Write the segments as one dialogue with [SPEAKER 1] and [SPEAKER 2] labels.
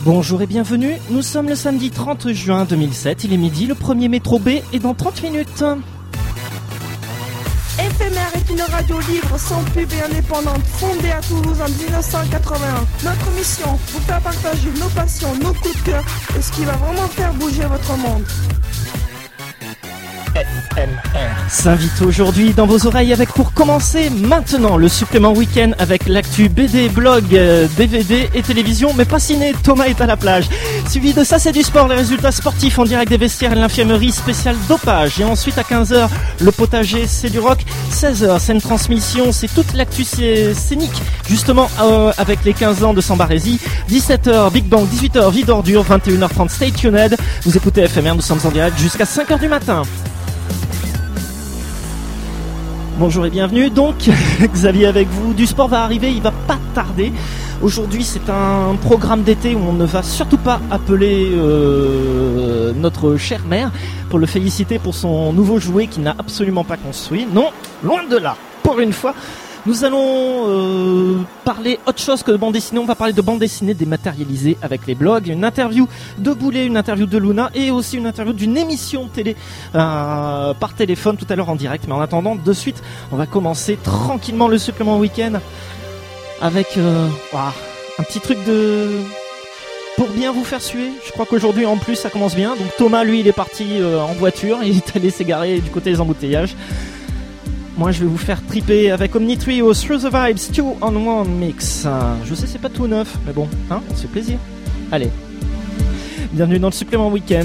[SPEAKER 1] Bonjour et bienvenue, nous sommes le samedi 30 juin 2007, il est midi, le premier métro B est dans 30 minutes.
[SPEAKER 2] Éphémère est une radio libre, sans pub et indépendante, fondée à Toulouse en 1981. Notre mission, vous faire partager nos passions, nos coups de cœur et ce qui va vraiment faire bouger votre monde.
[SPEAKER 1] S'invite aujourd'hui dans vos oreilles avec pour commencer maintenant le supplément week-end avec l'actu BD, blog, DVD et télévision, mais pas ciné, Thomas est à la plage. Suivi de ça c'est du sport, les résultats sportifs en direct des vestiaires et l'infirmerie spéciale dopage. Et ensuite à 15h, le potager c'est du rock, 16h c'est une transmission, c'est toute l'actu scénique justement avec les 15 ans de Sambarési, 17h Big Bang, 18h Vie d'ordure, 21h30 Stay Tuned. Vous écoutez FMR, nous sommes en direct jusqu'à 5h du matin. Bonjour et bienvenue, donc Xavier avec vous, du sport va arriver, il va pas tarder. Aujourd'hui c'est un programme d'été où on ne va surtout pas appeler notre chère mère pour le féliciter pour son nouveau jouet qu'il n'a absolument pas construit. Non, loin de là, pour une fois. Nous allons parler autre chose que de bande dessinée. On va parler de bande dessinée dématérialisée avec les blogs, une interview de Boulet, une interview de Luna et aussi une interview d'une émission télé par téléphone tout à l'heure en direct. Mais en attendant, de suite, on va commencer tranquillement le supplément week-end avec un petit truc pour bien vous faire suer. Je crois qu'aujourd'hui en plus ça commence bien. Donc Thomas lui il est parti en voiture, il est allé s'égarer du côté des embouteillages. Moi je vais vous faire triper avec Omni Trio, Through the Vibes, 2 on 1 mix. Je sais c'est pas tout neuf, mais bon, hein, on se fait plaisir. Allez, bienvenue dans le supplément week-end.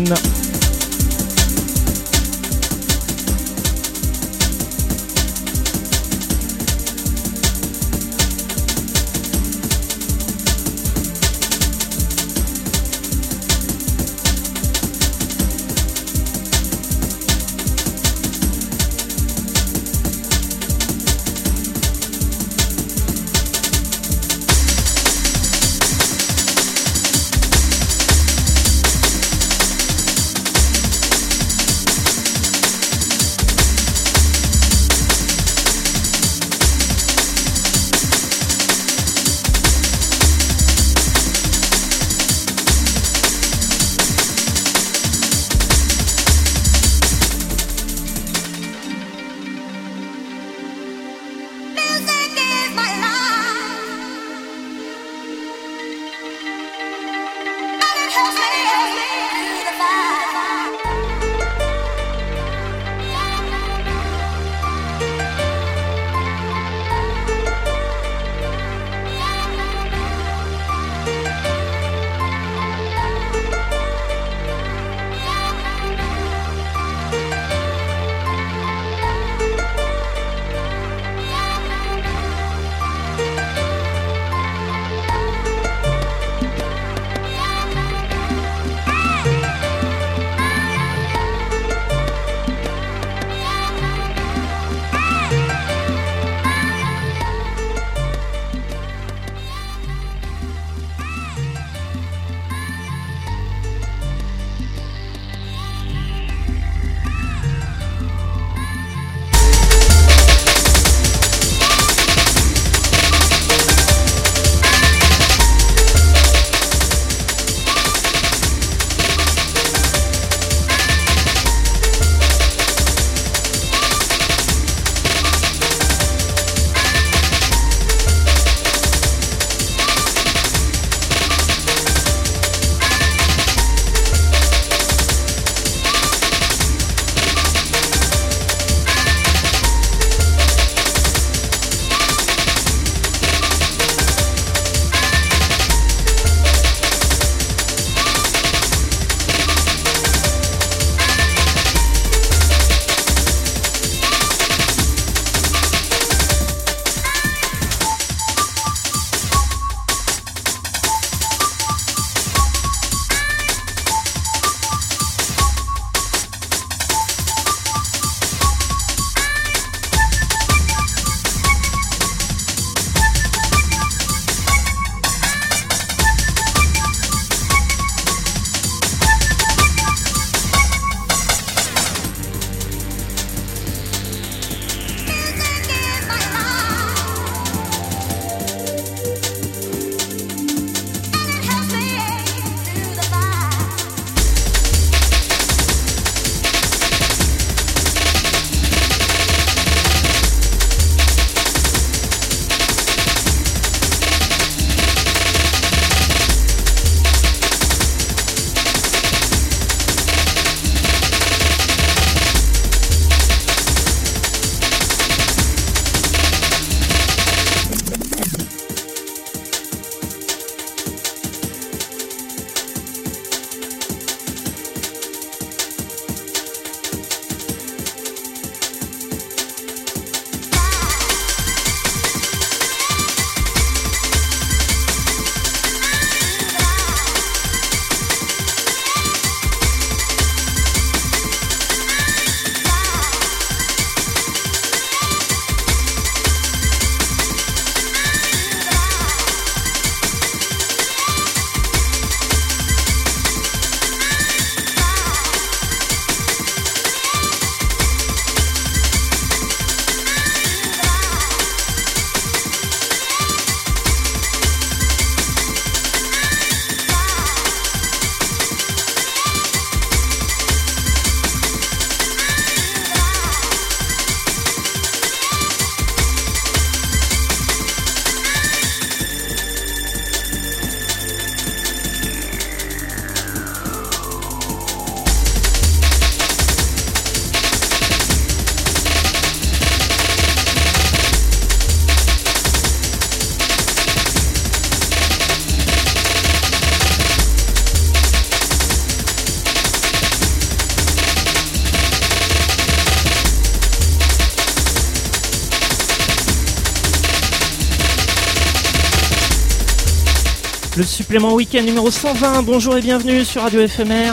[SPEAKER 1] Le supplément week-end numéro 120, bonjour et bienvenue sur Radio Éphémère.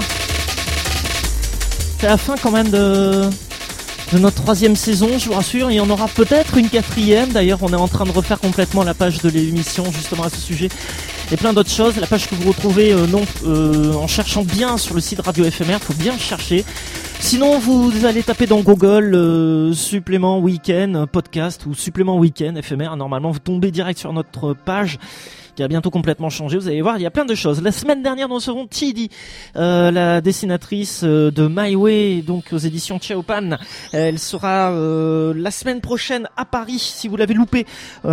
[SPEAKER 1] C'est la fin quand même de notre 3e saison, je vous rassure, il y en aura peut-être une 4e, d'ailleurs on est en train de refaire complètement la page de l'émission justement à ce sujet, et plein d'autres choses, la page que vous retrouvez en cherchant bien sur le site Radio Éphémère, il faut bien chercher. Sinon, vous allez taper dans Google supplément week-end podcast ou supplément week-end éphémère. Normalement, vous tombez direct sur notre page qui a bientôt complètement changé. Vous allez voir, il y a plein de choses. La semaine dernière, nous recevons Chidi, la dessinatrice de My Way, donc aux éditions Chaopan. Elle sera la semaine prochaine à Paris, si vous l'avez loupé.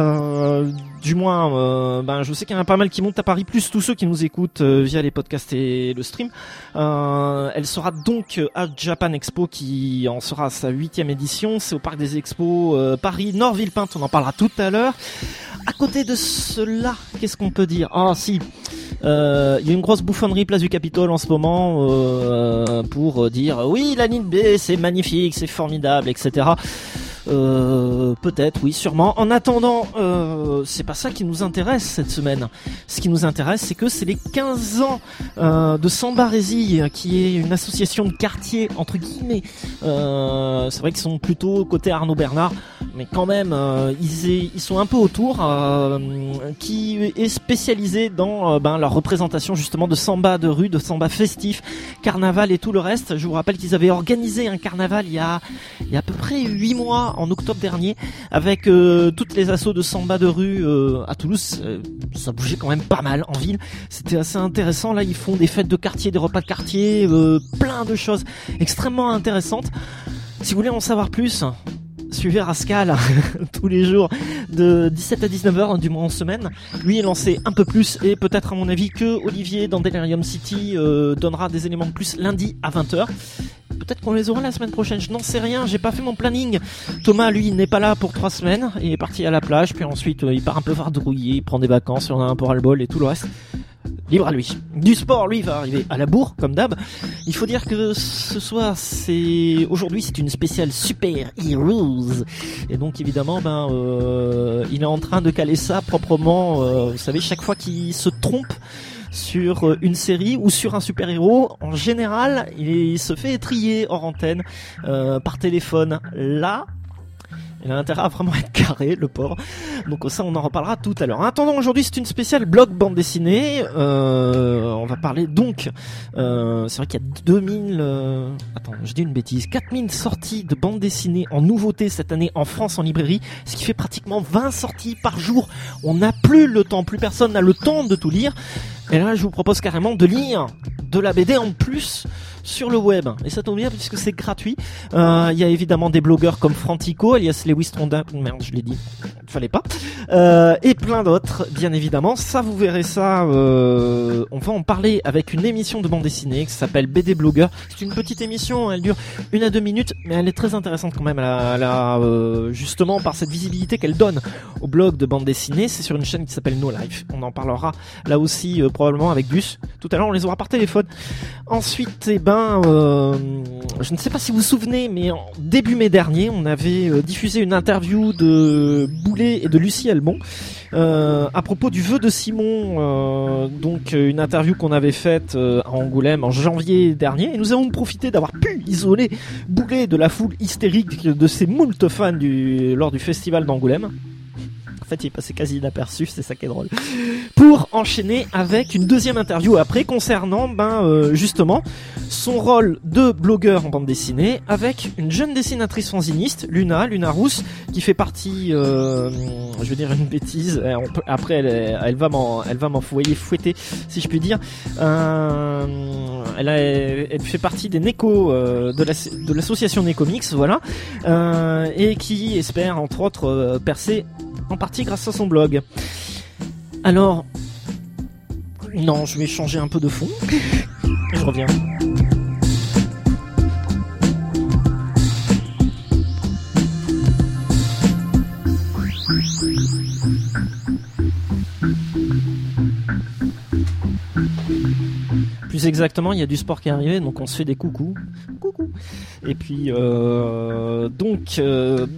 [SPEAKER 1] Du moins, je sais qu'il y en a pas mal qui montent à Paris, plus tous ceux qui nous écoutent via les podcasts et le stream. Elle sera donc à Japan Expo, qui en sera à sa 8e édition. C'est au Parc des Expos Paris, Nord-Villepinte, on en parlera tout à l'heure. À côté de cela, qu'est-ce qu'on peut dire ? Ah si, il y a une grosse bouffonnerie place du Capitole en ce moment pour dire oui, la ligne B c'est magnifique, c'est formidable, etc. Peut-être, oui, sûrement. En attendant, c'est pas ça qui nous intéresse cette semaine. Ce qui nous intéresse, c'est que c'est les 15 ans de Sambarésie, qui est une association de quartier, entre guillemets. C'est vrai qu'ils sont plutôt côté Arnaud Bernard, mais quand même, ils sont un peu autour, qui est spécialisé dans leur représentation justement de samba de rue, de samba festif, carnaval et tout le reste. Je vous rappelle qu'ils avaient organisé un carnaval il y a à peu près 8 mois, en octobre dernier, avec toutes les assos de samba de rue à Toulouse. Ça bougeait quand même pas mal en ville, c'était assez intéressant. Là ils font des fêtes de quartier, des repas de quartier, plein de choses extrêmement intéressantes. Si vous voulez en savoir plus, suivez Rascal tous les jours de 17 à 19h, du moins en semaine. Lui, il en sait un peu plus, et peut-être à mon avis que Olivier dans Delirium City donnera des éléments de plus lundi à 20h. Peut-être qu'on les aura la semaine prochaine, je n'en sais rien, j'ai pas fait mon planning. Thomas, lui, il n'est pas là pour 3 semaines, il est parti à la plage, puis ensuite il part un peu vadrouiller, il prend des vacances, il en a un peu ras-le-bol et tout le reste. Libre à lui. Du sport, lui, va arriver à la bourre, comme d'hab. Il faut dire que ce soir, aujourd'hui, c'est une spéciale Super Heroes. Et donc, évidemment, il est en train de caler ça proprement. Vous savez, chaque fois qu'il se trompe sur une série ou sur un super-héros, en général, il se fait étriller hors antenne, par téléphone. Là, il a intérêt à vraiment être carré, le pauvre. Donc ça, on en reparlera tout à l'heure. En attendant, aujourd'hui, c'est une spéciale blog bande dessinée. On va parler donc... c'est vrai qu'il y a 2000... Attends, je dis une bêtise. 4000 sorties de bande dessinée en nouveauté cette année en France en librairie. Ce qui fait pratiquement 20 sorties par jour. On n'a plus le temps. Plus personne n'a le temps de tout lire. Et là, je vous propose carrément de lire de la BD en plus sur le web. Et ça tombe bien puisque c'est gratuit. Il y a évidemment des blogueurs comme Frantico, alias Lewis Trondin. Merde, je l'ai dit. Fallait pas. Et plein d'autres, bien évidemment. Ça, vous verrez ça. On va en parler avec une émission de bande dessinée qui s'appelle BD Blogueur. C'est une petite émission. Elle dure 1 à 2 minutes, mais elle est très intéressante quand même. Justement, par cette visibilité qu'elle donne au blog de bande dessinée. C'est sur une chaîne qui s'appelle No Life. On en parlera là aussi probablement avec Gus. Tout à l'heure, on les aura par téléphone. Ensuite, je ne sais pas si vous vous souvenez, mais en début mai dernier, on avait diffusé une interview de Boulet et de Lucie Helmont à propos du vœu de Simon, donc une interview qu'on avait faite à Angoulême en janvier dernier, et nous avons profité d'avoir pu isoler Boulet de la foule hystérique de ses moult fans lors du festival d'Angoulême. En fait, il est passé quasi inaperçu, c'est ça qui est drôle. Pour enchaîner avec une deuxième interview après concernant justement son rôle de blogueur en bande dessinée avec une jeune dessinatrice fanziniste, Luna Rousse, qui fait partie, je vais dire une bêtise, après elle va m'envoyer fouetter si je puis dire. Elle fait partie des Neko de l'association Necomics, voilà, et qui espère entre autres percer en partie grâce à son blog. Alors, non, je vais changer un peu de fond. Je reviens. Plus exactement, il y a du sport qui est arrivé, donc on se fait des coucou. Et puis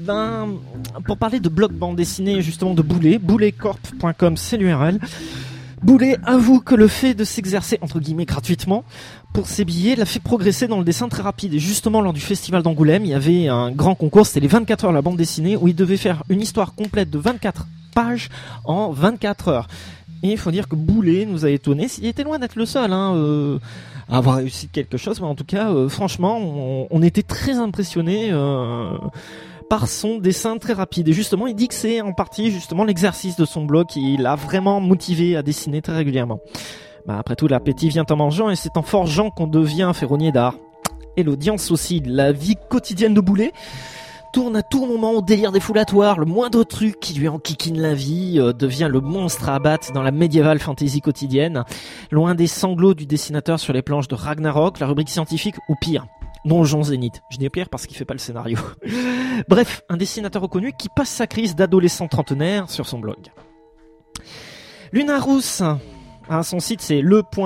[SPEAKER 1] pour parler de blog bande dessinée justement de Boulet, bouletcorp.com, c'est l'URL. Boulet avoue que le fait de s'exercer, entre guillemets, gratuitement, pour ses billets, l'a fait progresser dans le dessin très rapide. Et justement, lors du festival d'Angoulême, il y avait un grand concours, c'était les 24 heures de la bande dessinée, où il devait faire une histoire complète de 24 pages en 24 heures. Et il faut dire que Boulet nous a étonnés. Il était loin d'être le seul à avoir réussi quelque chose, mais en tout cas, franchement, on était très impressionnés par son dessin très rapide. Et justement, il dit que c'est en partie justement l'exercice de son blog qui l'a vraiment motivé à dessiner très régulièrement. Après tout, l'appétit vient en mangeant et c'est en forgeant qu'on devient ferronnier d'art. Et l'audience aussi, la vie quotidienne de Boulet tourne à tout moment au délire défoulatoire. Le moindre truc qui lui enquiquine la vie devient le monstre à abattre dans la médiévale fantasy quotidienne. Loin des sanglots du dessinateur sur les planches de Ragnarok, la rubrique scientifique ou pire, Donjon Zénith. Je dis pire parce qu'il fait pas le scénario. Bref, un dessinateur reconnu qui passe sa crise d'adolescent trentenaire sur son blog. Luna Rousse, son site c'est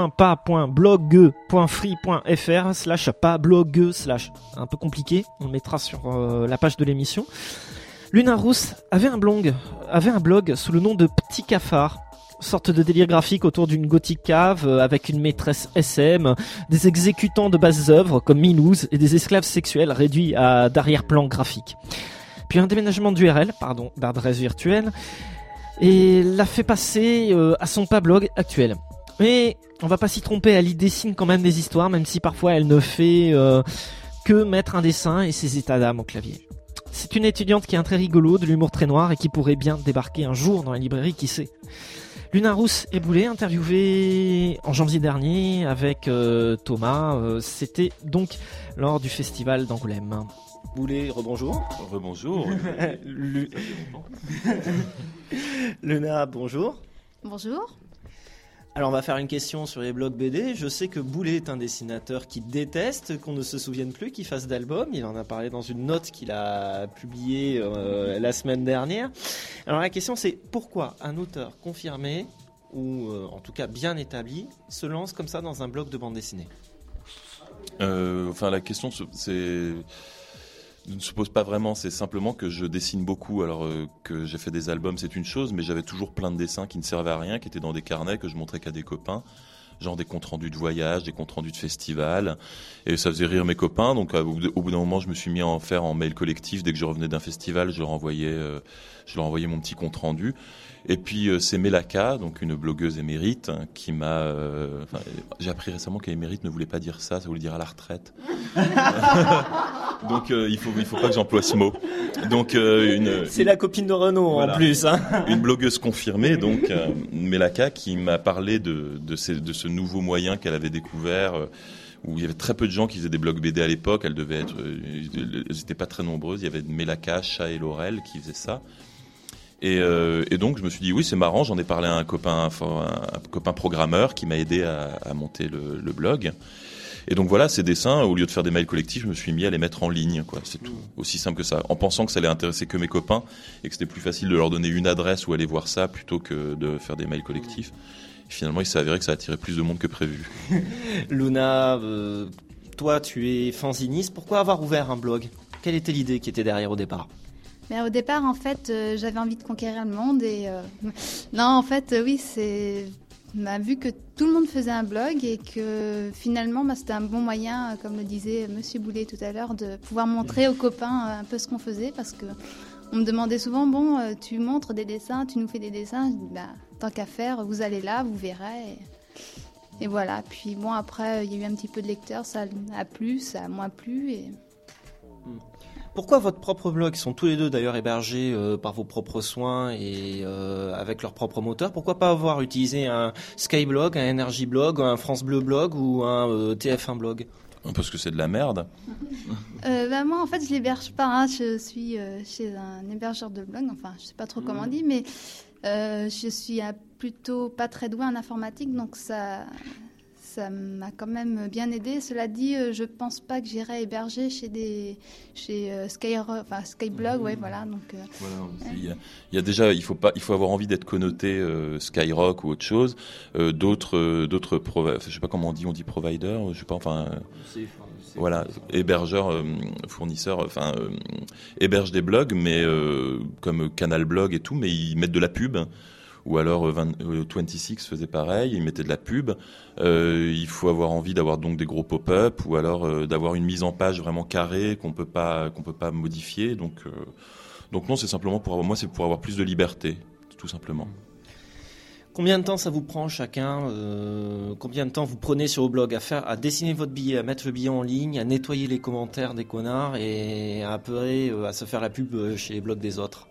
[SPEAKER 1] le.pa.blog.free.fr/pas-blog/ un peu compliqué, on le mettra sur la page de l'émission. Luna Rousse avait un blog sous le nom de Petit Cafard, sorte de délire graphique autour d'une gothique cave avec une maîtresse SM, des exécutants de basses œuvres comme Milouz et des esclaves sexuels réduits d'arrière-plan graphique. Puis un déménagement d'adresse virtuelle et l'a fait passer à son pas-blog actuel. Mais on va pas s'y tromper, elle y dessine quand même des histoires, même si parfois elle ne fait que mettre un dessin et ses états d'âme au clavier. C'est une étudiante qui est un très rigolo, de l'humour très noir et qui pourrait bien débarquer un jour dans la librairie, qui sait. Luna Rousse et Boulet, interviewés en janvier dernier avec Thomas, c'était donc lors du festival d'Angoulême. Boulet, rebonjour.
[SPEAKER 3] Rebonjour.
[SPEAKER 1] Luna, bonjour.
[SPEAKER 4] Bonjour.
[SPEAKER 1] Alors on va faire une question sur les blogs BD. Je sais que Boulet est un dessinateur qui déteste qu'on ne se souvienne plus qu'il fasse d'albums. Il en a parlé dans une note qu'il a publiée la semaine dernière. Alors la question c'est pourquoi un auteur confirmé, ou en tout cas bien établi, se lance comme ça dans un blog de bande dessinée ?
[SPEAKER 3] La question ne se pose pas vraiment, c'est simplement que je dessine beaucoup. Alors que j'ai fait des albums, c'est une chose, mais j'avais toujours plein de dessins qui ne servaient à rien, qui étaient dans des carnets que je montrais qu'à des copains, genre des comptes rendus de voyage, des comptes rendus de festival, et ça faisait rire mes copains. Donc au bout d'un moment, je me suis mis à en faire en mail collectif. Dès que je revenais d'un festival, je leur envoyais mon petit compte rendu. Et puis c'est Mélaka, donc une blogueuse émérite, qui m'a... j'ai appris récemment qu'émérite ne voulait pas dire ça voulait dire à la retraite. Donc il faut pas que j'emploie ce mot. Donc
[SPEAKER 1] c'est la copine de Renaud, voilà, en plus. Hein.
[SPEAKER 3] Une blogueuse confirmée, donc Mélaka, qui m'a parlé de ce nouveau moyen qu'elle avait découvert. Où il y avait très peu de gens qui faisaient des blogs BD à l'époque. Elles n'étaient pas très nombreuses. Il y avait Mélaka, Chat et Laurel qui faisaient ça. Et donc je me suis dit oui, c'est marrant. J'en ai parlé à un copain programmeur qui m'a aidé à monter le blog. Et donc voilà, ces dessins, au lieu de faire des mails collectifs, je me suis mis à les mettre en ligne, quoi. C'est tout, aussi simple que ça. En pensant que ça allait intéresser que mes copains et que c'était plus facile de leur donner une adresse où aller voir ça plutôt que de faire des mails collectifs. Et finalement, il s'est avéré que ça attirait plus de monde que prévu.
[SPEAKER 1] Luna, toi, tu es fanziniste. Pourquoi avoir ouvert un blog ? Quelle était l'idée qui était derrière au départ ?
[SPEAKER 4] Mais au départ, en fait, j'avais envie de conquérir le monde et non, en fait, oui, c'est vu que tout le monde faisait un blog et que finalement, c'était un bon moyen, comme le disait Monsieur Boulet tout à l'heure, de pouvoir montrer aux copains un peu ce qu'on faisait, parce que on me demandait souvent, tu montres des dessins, tu nous fais des dessins. Je dis, tant qu'à faire, vous allez là, vous verrez. Et voilà. Puis après, il y a eu un petit peu de lecteurs, ça a plu, ça a moins plu et...
[SPEAKER 1] Pourquoi votre propre blog ? Ils sont tous les deux d'ailleurs hébergés par vos propres soins et avec leur propre moteur. Pourquoi pas avoir utilisé un Skyblog, un Energy Blog, un France Bleu Blog ou un TF1 Blog ?
[SPEAKER 3] Parce que c'est de la merde.
[SPEAKER 4] Moi, en fait, je l'héberge pas. Hein. Je suis chez un hébergeur de blog. Enfin, je sais pas trop comment on dit, mais je suis plutôt pas très douée en informatique, donc ça m'a quand même bien aidé. Cela dit, je pense pas que j'irai héberger chez Skyblog, ouais, voilà. Donc,
[SPEAKER 3] il y a déjà, il faut avoir envie d'être connoté Skyrock ou autre chose. D'autres, je sais pas comment on dit provider, je sais pas, voilà, hébergeurs, fournisseurs, hébergent des blogs, mais comme Canal Blog et tout, mais ils mettent de la pub. ou alors 26 faisait pareil, ils mettaient de la pub. Il faut avoir envie d'avoir donc des gros pop-up, ou alors d'avoir une mise en page vraiment carrée qu'on peut pas modifier. Donc non, c'est simplement pour avoir plus de liberté, tout simplement.
[SPEAKER 1] Combien de temps ça vous prend chacun combien de temps vous prenez sur vos blogs à dessiner votre billet, à mettre le billet en ligne, à nettoyer les commentaires des connards et à se faire la pub chez les blogs des autres?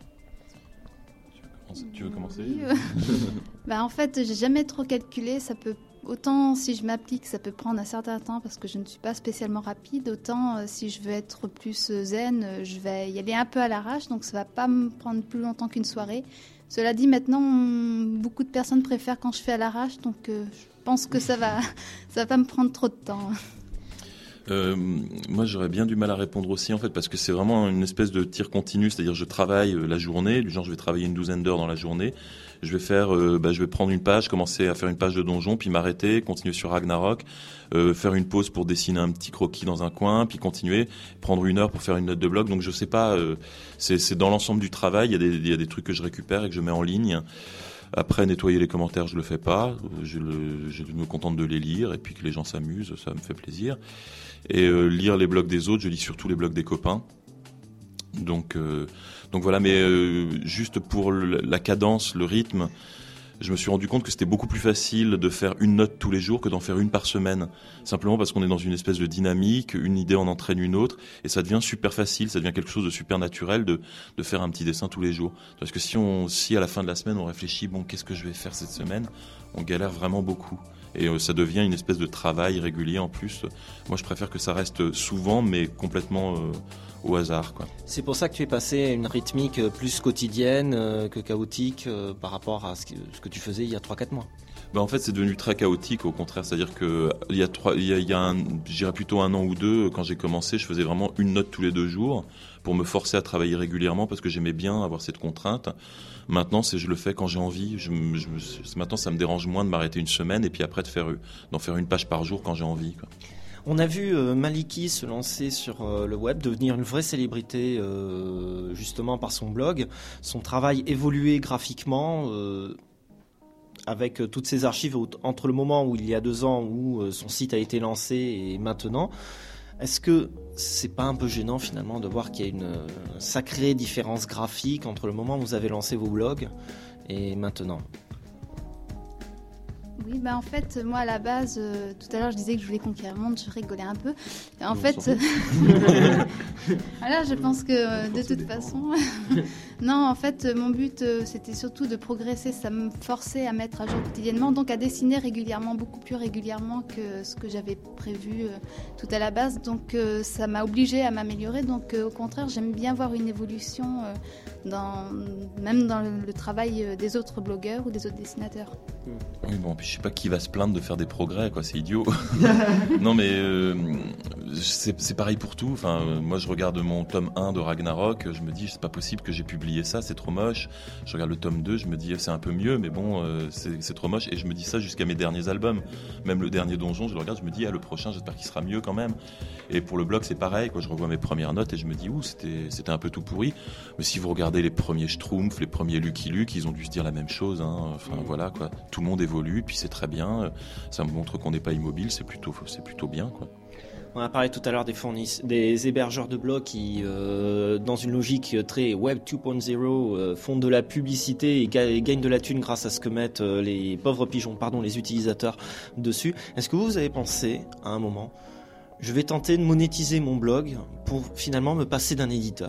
[SPEAKER 3] Tu veux commencer?
[SPEAKER 4] En fait, j'ai jamais trop calculé. Ça peut autant si je m'applique, ça peut prendre un certain temps parce que je ne suis pas spécialement rapide. Autant si je veux être plus zen, je vais y aller un peu à l'arrache. Donc ça va pas me prendre plus longtemps qu'une soirée. Cela dit, maintenant, beaucoup de personnes préfèrent quand je fais à l'arrache, donc je pense que ça va pas me prendre trop de temps.
[SPEAKER 3] Moi, j'aurais bien du mal à répondre aussi, en fait, parce que c'est vraiment une espèce de tir continu, c'est-à-dire je travaille la journée, du genre je vais travailler une douzaine d'heures dans la journée, je vais prendre une page, commencer à faire une page de donjon, puis m'arrêter, continuer sur Ragnarok, faire une pause pour dessiner un petit croquis dans un coin, puis continuer, prendre 1 heure pour faire une note de blog. Donc je sais pas, c'est dans l'ensemble du travail, il y a des trucs que je récupère et que je mets en ligne. Après, nettoyer les commentaires, je le fais pas. Je me contente de les lire et puis que les gens s'amusent, ça me fait plaisir. Et lire les blogs des autres, je lis surtout les blogs des copains. Donc voilà, mais juste pour la cadence, le rythme, je me suis rendu compte que c'était beaucoup plus facile de faire une note tous les jours que d'en faire une par semaine. Simplement parce qu'on est dans une espèce de dynamique, une idée en entraîne une autre, et ça devient super facile, ça devient quelque chose de super naturel de faire un petit dessin tous les jours. Parce que si à la fin de la semaine on réfléchit, bon, qu'est-ce que je vais faire cette semaine, on galère vraiment beaucoup. Et ça devient une espèce de travail régulier en plus. Moi, je préfère que ça reste souvent, mais complètement au hasard, quoi.
[SPEAKER 1] C'est pour ça que tu es passé à une rythmique plus quotidienne que chaotique par rapport à ce que tu faisais il y a 3-4 mois.
[SPEAKER 3] En fait, c'est devenu très chaotique, au contraire. C'est-à-dire que il y a je dirais plutôt 1 an ou 2, quand j'ai commencé, je faisais vraiment une note tous les 2 jours pour me forcer à travailler régulièrement parce que j'aimais bien avoir cette contrainte. Maintenant, je le fais quand j'ai envie. Maintenant, ça me dérange moins de m'arrêter une semaine et puis après d'en faire une page par jour quand j'ai envie, quoi.
[SPEAKER 1] On a vu Maliki se lancer sur le web, devenir une vraie célébrité justement par son blog, son travail évoluer graphiquement avec toutes ces archives entre le moment où il y a 2 ans où son site a été lancé et maintenant. Est-ce que c'est pas un peu gênant finalement de voir qu'il y a une sacrée différence graphique entre le moment où vous avez lancé vos blogs et maintenant ?
[SPEAKER 4] Oui, en fait, moi à la base, tout à l'heure je disais que je voulais conquérir le monde, je rigolais un peu. Et en fait, voilà, je pense que de toute façon, non, en fait, mon but c'était surtout de progresser, ça me forçait à mettre à jour quotidiennement, donc à dessiner régulièrement, beaucoup plus régulièrement que ce que j'avais prévu tout à la base. Donc ça m'a obligée à m'améliorer. Donc au contraire, j'aime bien voir une évolution même dans le travail des autres blogueurs ou des autres dessinateurs.
[SPEAKER 3] Oui, bon, puis je sais pas qui va se plaindre de faire des progrès, quoi, c'est idiot. Non, mais c'est pareil pour tout. Enfin, moi, je regarde mon tome 1 de Ragnarok, je me dis, c'est pas possible que j'ai publié ça, c'est trop moche. Je regarde le tome 2, je me dis, c'est un peu mieux, mais bon, c'est trop moche. Et je me dis ça jusqu'à mes derniers albums. Même le dernier Donjon, je le regarde, je me dis, le prochain, j'espère qu'il sera mieux quand même. Et pour le blog, c'est pareil, quoi. Je revois mes premières notes et je me dis, c'était un peu tout pourri. Mais si vous regardez les premiers Schtroumpf, les premiers Lucky Luke, ils ont dû se dire la même chose, hein. Enfin, voilà, quoi. Tout le monde évolue, puis c'est très bien. Ça me montre qu'on n'est pas immobile, c'est plutôt bien, quoi.
[SPEAKER 1] On a parlé tout à l'heure des hébergeurs de blogs qui, dans une logique très Web 2.0, font de la publicité et gagnent de la thune grâce à ce que mettent les pauvres pigeons, les utilisateurs dessus. Est-ce que vous avez pensé à un moment, je vais tenter de monétiser mon blog pour finalement me passer d'un éditeur ?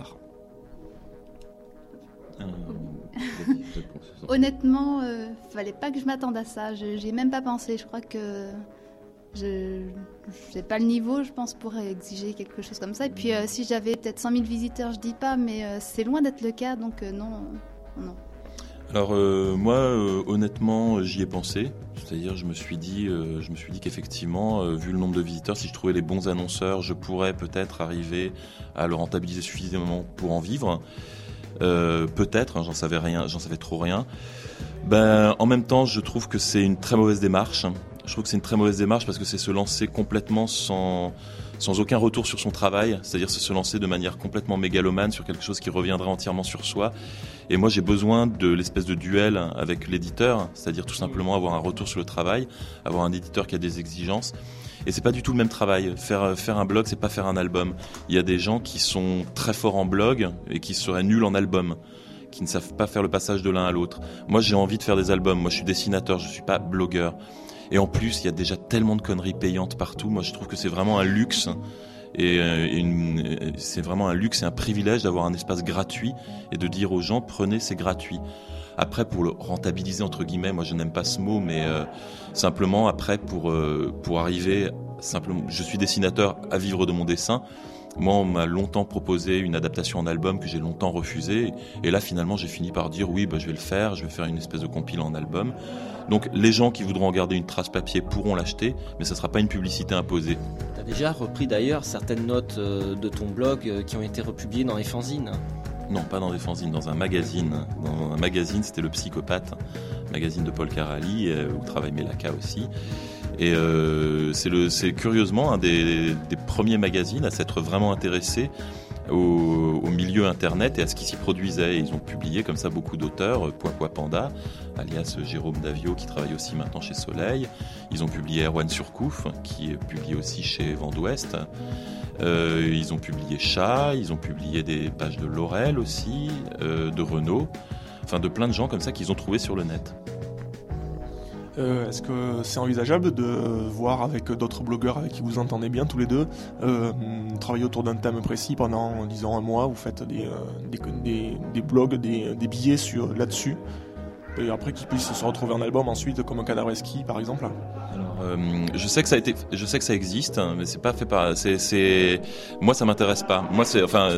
[SPEAKER 4] Honnêtement, fallait pas que je m'attende à ça. J'ai même pas pensé. Je crois que je n'ai pas le niveau, je pense, pour exiger quelque chose comme ça. Et puis, si j'avais peut-être 100 000 visiteurs, je dis pas, mais c'est loin d'être le cas, donc non.
[SPEAKER 3] Alors moi, honnêtement, j'y ai pensé. C'est-à-dire, je me suis dit qu'effectivement, vu le nombre de visiteurs, si je trouvais les bons annonceurs, je pourrais peut-être arriver à le rentabiliser suffisamment pour en vivre. Peut-être, j'en savais trop rien. En même temps, je trouve que c'est une très mauvaise démarche. Je trouve que c'est une très mauvaise démarche parce que c'est se lancer complètement sans sans aucun retour sur son travail, c'est-à-dire se lancer de manière complètement mégalomane sur quelque chose qui reviendrait entièrement sur soi. Et moi, j'ai besoin de l'espèce de duel avec l'éditeur, c'est-à-dire tout simplement avoir un retour sur le travail, avoir un éditeur qui a des exigences. Et c'est pas du tout le même travail. Faire un blog, c'est pas faire un album. Il y a des gens qui sont très forts en blog et qui seraient nuls en album, qui ne savent pas faire le passage de l'un à l'autre. Moi, j'ai envie de faire des albums. Moi, je suis dessinateur, je suis pas blogueur. Et en plus, il y a déjà tellement de conneries payantes partout. Moi, je trouve que c'est vraiment un luxe. C'est vraiment un luxe et un privilège d'avoir un espace gratuit et de dire aux gens, prenez, c'est gratuit. Après, pour le rentabiliser, entre guillemets, moi je n'aime pas ce mot, mais simplement après pour arriver, simplement, je suis dessinateur à vivre de mon dessin. Moi, on m'a longtemps proposé une adaptation en album que j'ai longtemps refusée. Et là, finalement, j'ai fini par dire oui, je vais le faire. Je vais faire une espèce de compile en album. Donc, les gens qui voudront en garder une trace papier pourront l'acheter, mais ça ne sera pas une publicité imposée.
[SPEAKER 5] Tu as déjà repris d'ailleurs certaines notes de ton blog qui ont été republiées dans les fanzines.
[SPEAKER 3] Non, pas dans des fanzines, dans un magazine. Dans un magazine, c'était Le Psychopathe, magazine de Paul Carali, où travaille Mélaka aussi. Et c'est curieusement un des premiers magazines à s'être vraiment intéressé au milieu internet et à ce qui s'y produisait. Et ils ont publié comme ça beaucoup d'auteurs, Poipois Panda, alias Jérôme Davio, qui travaille aussi maintenant chez Soleil. Ils ont publié Erwan Surcouf, qui est publié aussi chez Vent d'Ouest. Ils ont publié Chat, ils ont publié des pages de Laurel aussi, de Renaud, enfin de plein de gens comme ça qu'ils ont trouvé sur le net.
[SPEAKER 6] Est-ce que c'est envisageable de voir avec d'autres blogueurs avec qui vous entendez bien tous les deux, travailler autour d'un thème précis pendant, disons, un mois, vous faites des blogs, des billets là-dessus, et après qu'ils puissent se retrouver en album ensuite, comme un Cadavreski par exemple?
[SPEAKER 3] Alors, je sais que ça existe, mais c'est pas fait par. Moi, ça m'intéresse pas. Moi,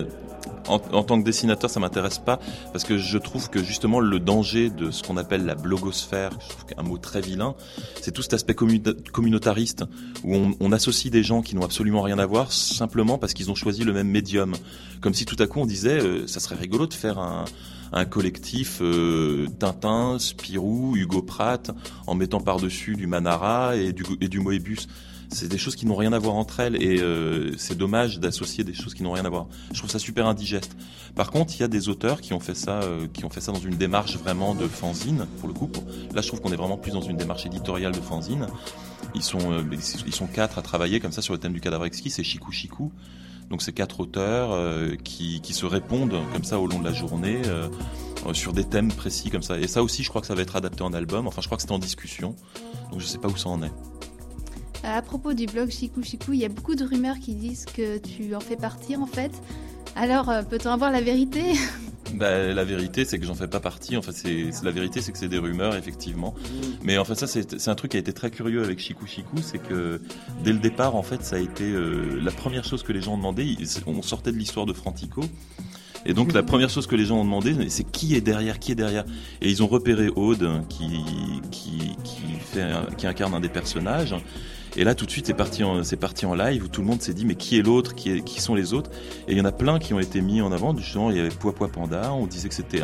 [SPEAKER 3] en tant que dessinateur, ça m'intéresse pas parce que je trouve que justement le danger de ce qu'on appelle la blogosphère, je trouve qu'un mot très vilain, c'est tout cet aspect communautariste où on associe des gens qui n'ont absolument rien à voir simplement parce qu'ils ont choisi le même médium. Comme si tout à coup on disait ça serait rigolo de faire un collectif Tintin, Spirou, Hugo Pratt en mettant par-dessus du Manara et du Moebius. C'est des choses qui n'ont rien à voir entre elles et c'est dommage d'associer des choses qui n'ont rien à voir. Je trouve ça super indigeste. Par contre, il y a des auteurs qui ont fait ça dans une démarche vraiment de fanzine, pour le coup. Là, je trouve qu'on est vraiment plus dans une démarche éditoriale de fanzine. Ils sont 4 à travailler comme ça sur le thème du Cadavreski, c'est Chikou Chikou. Donc c'est 4 auteurs qui se répondent comme ça au long de la journée sur des thèmes précis comme ça. Et ça aussi, je crois que ça va être adapté en album. Enfin, je crois que c'est en discussion. Donc je sais pas où ça en est.
[SPEAKER 4] À propos du blog Chikou Chikou, il y a beaucoup de rumeurs qui disent que tu en fais partie en fait. Alors, peut-on avoir la vérité ?
[SPEAKER 3] La vérité, c'est que j'en fais pas partie. En fait, la vérité, c'est que c'est des rumeurs, effectivement. Mais en fait, ça, c'est un truc qui a été très curieux avec Chikou Chikou, c'est que dès le départ, en fait, ça a été la première chose que les gens demandaient. On sortait de l'histoire de Frantico. Et donc la première chose que les gens ont demandé, c'est qui est derrière. Et ils ont repéré Aude qui incarne un des personnages. Et là tout de suite c'est parti en live où tout le monde s'est dit mais qui est l'autre, qui sont les autres. Et il y en a plein qui ont été mis en avant. Justement, il y avait Poipois Panda. On disait que c'était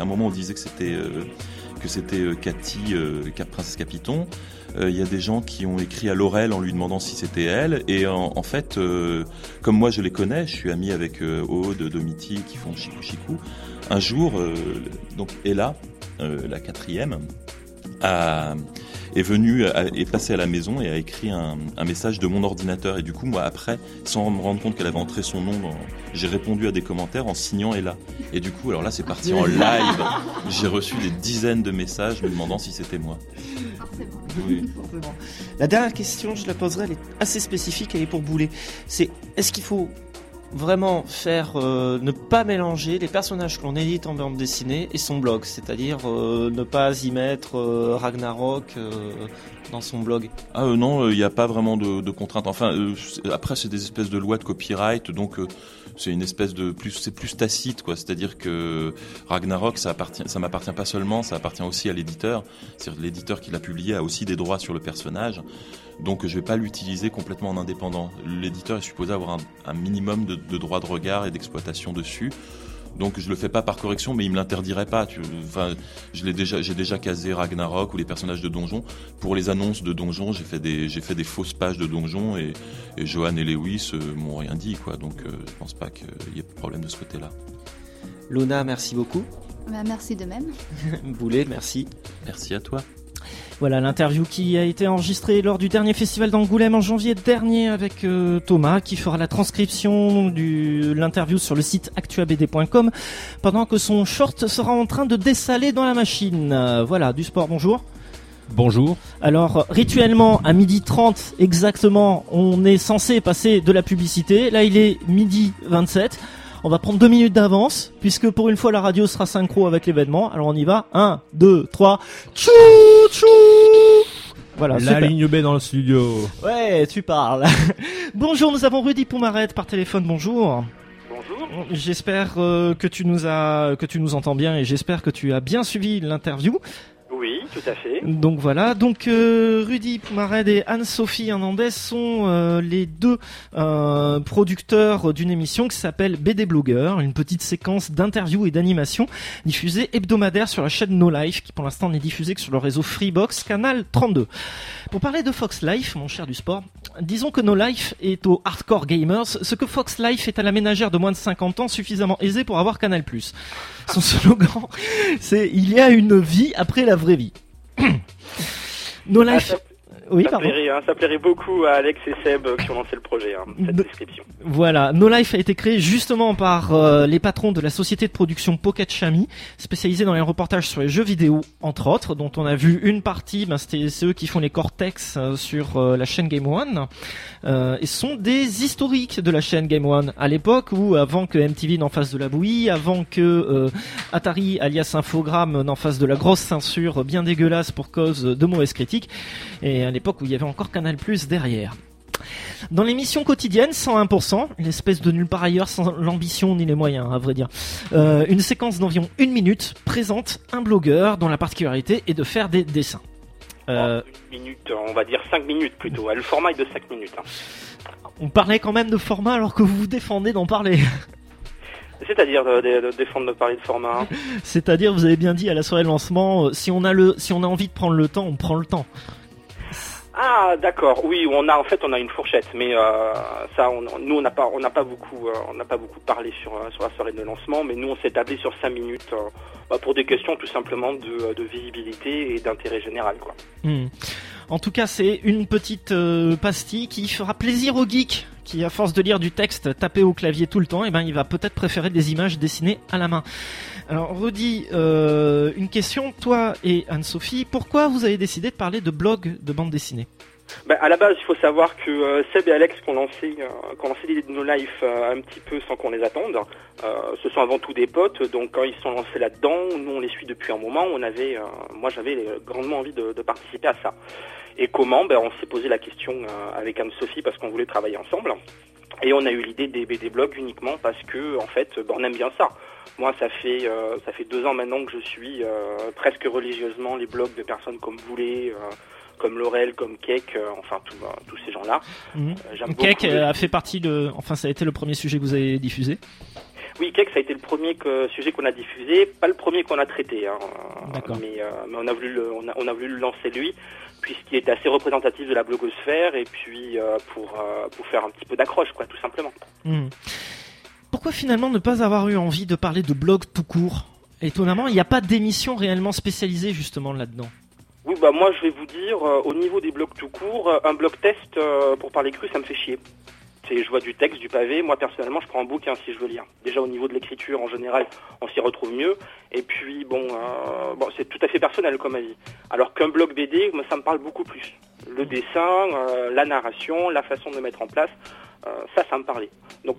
[SPEAKER 3] Cathy, Princesse Capiton. Il y a des gens qui ont écrit à Laurel en lui demandant si c'était elle. Et en fait, comme moi je les connais, je suis ami avec Aude, Domiti qui font Chikou Chikou. Un jour, donc Ella, la 4e, est passée à la maison et a écrit un message de mon ordinateur. Et du coup, moi, après, sans me rendre compte qu'elle avait entré son nom, j'ai répondu à des commentaires en signant Ella. Et du coup, alors là, c'est parti en live. J'ai reçu des dizaines de messages me demandant si c'était moi.
[SPEAKER 1] Forcément. Oui. Forcément. La dernière question, je la poserai, elle est assez spécifique, elle est pour Boulet. Est-ce qu'il faut vraiment faire ne pas mélanger les personnages que l'on édite en bande dessinée et son blog, c'est-à-dire ne pas y mettre Ragnarok dans son blog?
[SPEAKER 3] Non, il n'y a pas vraiment de contraintes. Enfin, après c'est des espèces de lois de copyright, donc c'est une espèce c'est plus tacite, quoi. C'est-à-dire que Ragnarok, ça m'appartient pas seulement, ça appartient aussi à l'éditeur. C'est-à-dire l'éditeur qui l'a publié a aussi des droits sur le personnage. Donc je vais pas l'utiliser complètement en indépendant. L'éditeur est supposé avoir un minimum de droits de regard et d'exploitation dessus. Donc je le fais pas par correction, mais il me l'interdirait pas. J'ai déjà casé Ragnarok ou les personnages de Donjon. Pour les annonces de Donjon, j'ai fait des fausses pages de Donjon et Johan et Lewis m'ont rien dit, quoi. Donc je pense pas qu'il y ait de problème de ce côté-là.
[SPEAKER 5] Luna, merci beaucoup.
[SPEAKER 4] Merci de même.
[SPEAKER 5] Boulet, merci.
[SPEAKER 3] Merci à toi.
[SPEAKER 1] Voilà l'interview qui a été enregistrée lors du dernier festival d'Angoulême en janvier dernier avec Thomas qui fera la transcription de l'interview sur le site actuabd.com pendant que son short sera en train de dessaler dans la machine. Voilà, du sport, bonjour.
[SPEAKER 7] Bonjour.
[SPEAKER 1] Alors, rituellement, à 12h30 exactement, on est censé passer de la publicité. Là, il est 12h27. On va prendre 2 minutes d'avance, puisque pour une fois la radio sera synchro avec l'événement. Alors on y va, 1, 2, 3, tchou, tchou. Voilà,
[SPEAKER 7] la
[SPEAKER 1] super.
[SPEAKER 7] ligne B dans le studio.
[SPEAKER 1] Ouais, tu parles. Bonjour, nous avons Rudy Poumaret par téléphone, bonjour.
[SPEAKER 8] Bonjour.
[SPEAKER 1] J'espère que tu nous entends bien et j'espère que tu as bien suivi l'interview.
[SPEAKER 8] Oui, tout à fait.
[SPEAKER 1] Donc voilà, Rudy Poumaret et Anne-Sophie Hernandez sont les deux producteurs d'une émission qui s'appelle BD Blogueur, une petite séquence d'interviews et d'animation diffusée hebdomadaire sur la chaîne No Life, qui pour l'instant n'est diffusée que sur le réseau Freebox, canal 32. Pour parler de Fox Life, mon cher du sport, disons que No Life est aux hardcore gamers ce que Fox Life est à la ménagère de moins de 50 ans suffisamment aisée pour avoir Canal+. Son slogan, c'est « Il y a une vie après la vraie vie ». No Life... Oui, pardon.
[SPEAKER 8] Ça plairait beaucoup à Alex et Seb qui ont lancé le projet, cette description.
[SPEAKER 1] Voilà, No Life a été créé justement par les patrons de la société de production Pocket Chami, spécialisée dans les reportages sur les jeux vidéo, entre autres, dont on a vu une partie, c'est eux qui font les Cortex sur la chaîne Game One, et sont des historiques de la chaîne Game One, à l'époque où, avant que MTV n'en fasse de la bouillie, avant que Atari, alias Infogrames, n'en fasse de la grosse censure bien dégueulasse pour cause de mauvaises critiques, et à l'époque où il y avait encore Canal+ derrière. Dans l'émission quotidienne 101%, l'espèce de nulle part ailleurs sans l'ambition ni les moyens, à vrai dire, une séquence d'environ 1 minute présente un blogueur dont la particularité est de faire des dessins.
[SPEAKER 8] 1 minute, on va dire 5 minutes plutôt. Le format est de 5 minutes.
[SPEAKER 1] On parlait quand même de format alors que vous vous défendez d'en parler.
[SPEAKER 8] C'est-à-dire de défendre de parler de format.
[SPEAKER 1] C'est-à-dire, vous avez bien dit à la soirée de lancement, si on a envie de prendre le temps, on prend le temps.
[SPEAKER 8] Ah d'accord, oui, on a une fourchette, mais nous on n'a pas beaucoup parlé sur la soirée de lancement, mais nous on s'est établi sur 5 minutes pour des questions tout simplement de visibilité et d'intérêt général, quoi.
[SPEAKER 1] En tout cas, c'est une petite pastille qui fera plaisir aux geeks qui, à force de lire du texte tapé au clavier tout le temps, il va peut-être préférer des images dessinées à la main. Alors Rudy, une question, toi et Anne-Sophie, pourquoi vous avez décidé de parler de blog de bande dessinée ?
[SPEAKER 8] À la base, il faut savoir que Seb et Alex qui ont lancé l'idée de No Life un petit peu sans qu'on les attende. Ce sont avant tout des potes, donc quand ils sont lancés là-dedans, nous on les suit depuis un moment. Moi j'avais grandement envie de participer à ça. Et comment ? On s'est posé la question avec Anne-Sophie parce qu'on voulait travailler ensemble. Et on a eu l'idée des BD blogs uniquement parce que en fait, on aime bien ça. Moi, ça fait 2 ans maintenant que je suis presque religieusement les blogs de personnes comme Boulet, comme Laurel, comme Cake, tous ces gens-là.
[SPEAKER 1] Cake a fait partie ça a été le premier sujet que vous avez diffusé.
[SPEAKER 8] Oui, Cake, ça a été le premier sujet qu'on a diffusé, pas le premier qu'on a traité,
[SPEAKER 1] D'accord.
[SPEAKER 8] Mais on a voulu le lancer lui, puisqu'il était assez représentatif de la blogosphère, et puis pour faire un petit peu d'accroche, quoi, tout simplement.
[SPEAKER 1] Pourquoi finalement ne pas avoir eu envie de parler de blog tout court ? Étonnamment, il n'y a pas d'émission réellement spécialisée justement là-dedans.
[SPEAKER 8] Oui, moi je vais vous dire, au niveau des blogs tout court, un blog test pour parler cru, ça me fait chier. Je vois du texte, du pavé. Moi, personnellement, je prends un bouquin si je veux lire. Déjà, au niveau de l'écriture, en général, on s'y retrouve mieux. Et puis, c'est tout à fait personnel comme avis. Alors qu'un blog BD, moi, ça me parle beaucoup plus. Le dessin, la narration, la façon de mettre en place, ça me parlait. Donc,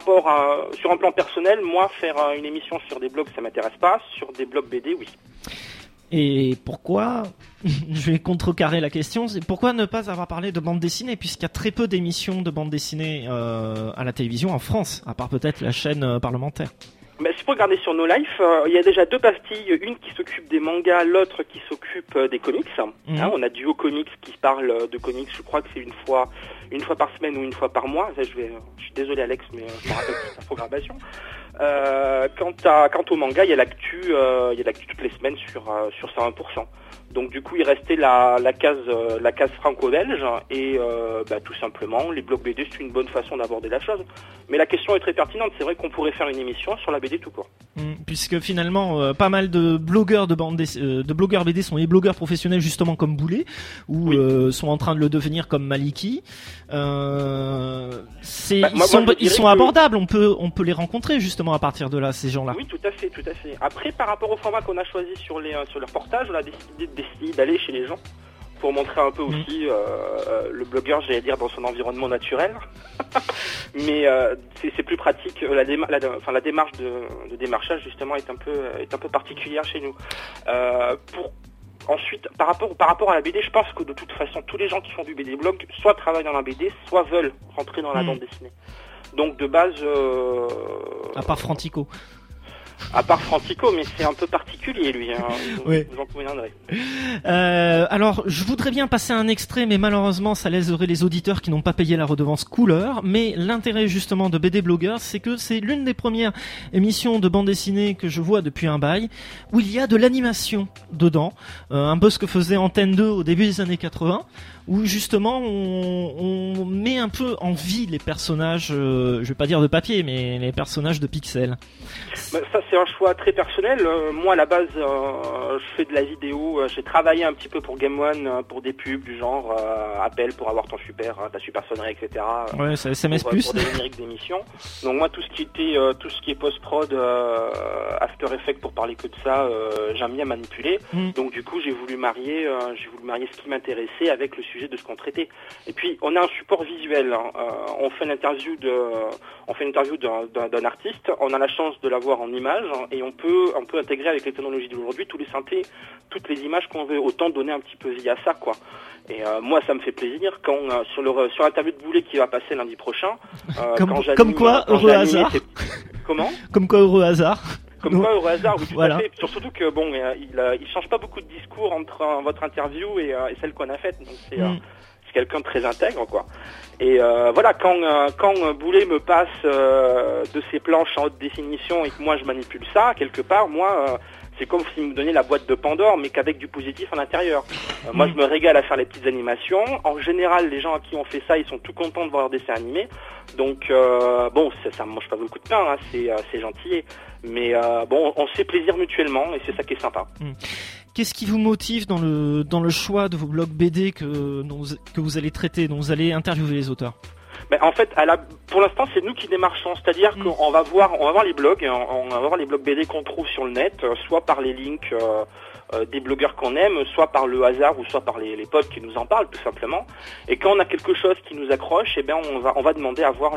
[SPEAKER 8] sur un plan personnel, moi, faire une émission sur des blogs, ça m'intéresse pas. Sur des blogs BD, oui.
[SPEAKER 1] Et pourquoi, je vais contrecarrer la question, c'est pourquoi ne pas avoir parlé de bande dessinée, puisqu'il y a très peu d'émissions de bande dessinée à la télévision en France, à part peut-être la chaîne parlementaire.
[SPEAKER 8] Mais si tu peux regarder sur No Life, il y a déjà 2 pastilles, une qui s'occupe des mangas, l'autre qui s'occupe des comics. On a Duo Comics qui parle de comics, je crois que c'est une fois par semaine ou une fois par mois. Ça, je suis désolé Alex, mais je me rappelle de ta programmation. Quant au manga, il y a l'actu toutes les semaines sur 101%. Donc du coup, il restait la case franco-belge et tout simplement, les blogs BD, c'est une bonne façon d'aborder la chose. Mais la question est très pertinente. C'est vrai qu'on pourrait faire une émission sur la BD tout court.
[SPEAKER 1] Puisque finalement, pas mal de blogueurs de blogueurs BD sont des blogueurs professionnels justement comme Boulet, ou sont en train de le devenir comme Maliki. Ils sont abordables. On peut les rencontrer justement à partir de là, ces gens-là.
[SPEAKER 8] Oui, tout à fait. Après, par rapport au format qu'on a choisi sur les reportages, on a décidé d'aller chez les gens pour montrer un peu aussi le blogueur, j'allais dire, dans son environnement naturel. Mais c'est plus pratique. La démarche de démarchage justement est un peu particulière chez nous. Ensuite, par rapport à la BD, je pense que de toute façon, tous les gens qui font du BD blog, soit travaillent dans la BD, soit veulent rentrer dans la bande dessinée. Donc de base...
[SPEAKER 1] À part Frantico.
[SPEAKER 8] Mais c'est un peu particulier lui, vous en conviendrez.
[SPEAKER 1] Alors, je voudrais bien passer un extrait, mais malheureusement, ça léserait les auditeurs qui n'ont pas payé la redevance couleur. Mais l'intérêt justement de BD Blogueurs, c'est que c'est l'une des premières émissions de bande dessinée que je vois depuis un bail, où il y a de l'animation dedans, un peu ce que faisait Antenne 2 au début des années 80. Où justement on met un peu en vie les personnages, je vais pas dire de papier, mais les personnages de pixels.
[SPEAKER 8] Ça c'est un choix très personnel. Moi à la base je fais de la vidéo, j'ai travaillé un petit peu pour Game One pour des pubs du genre appel pour avoir ta super sonnerie, etc.
[SPEAKER 1] Ouais, c'est SMS+.
[SPEAKER 8] Pour des génériques d'émissions. Donc moi tout ce qui est post-prod, After Effects pour parler que de ça, j'aime bien manipuler. Donc du coup j'ai voulu marier ce qui m'intéressait avec le sujet de ce qu'on traitait. Et puis on a un support visuel. On fait une interview d'un artiste. On a la chance de l'avoir en image et on peut intégrer avec les technologies d'aujourd'hui tous les synthés, toutes les images qu'on veut. Autant donner un petit peu vie à ça, quoi. Et moi ça me fait plaisir quand sur l'interview de Boulet qui va passer lundi prochain.
[SPEAKER 1] Comme quoi heureux hasard.
[SPEAKER 8] Comment ?
[SPEAKER 1] Comme quoi heureux hasard.
[SPEAKER 8] Comme quoi, au hasard, oui, tout
[SPEAKER 1] voilà.
[SPEAKER 8] à fait. Surtout que il change pas beaucoup de discours entre votre interview et celle qu'on a faite. Donc c'est quelqu'un de très intègre, quoi. Et voilà, quand Boulet me passe de ses planches en haute définition et que moi je manipule ça, quelque part, moi, c'est comme s'il me donnait la boîte de Pandore, mais qu'avec du positif à l'intérieur. Moi, je me régale à faire les petites animations. En général, les gens à qui on fait ça, ils sont tout contents de voir leur dessin animé. Donc, ça me mange pas beaucoup de pain, c'est gentil. Mais on se fait plaisir mutuellement et c'est ça qui est sympa.
[SPEAKER 1] Qu'est-ce qui vous motive dans le choix de vos blogs BD que vous allez traiter, dont vous allez interviewer les auteurs?
[SPEAKER 8] En fait, pour l'instant, c'est nous qui démarchons, c'est-à-dire qu'on va voir les blogs, on va voir les blogs BD qu'on trouve sur le net, soit par les links des blogueurs qu'on aime, soit par le hasard ou soit par les potes qui nous en parlent tout simplement. Et quand on a quelque chose qui nous accroche, on va demander à voir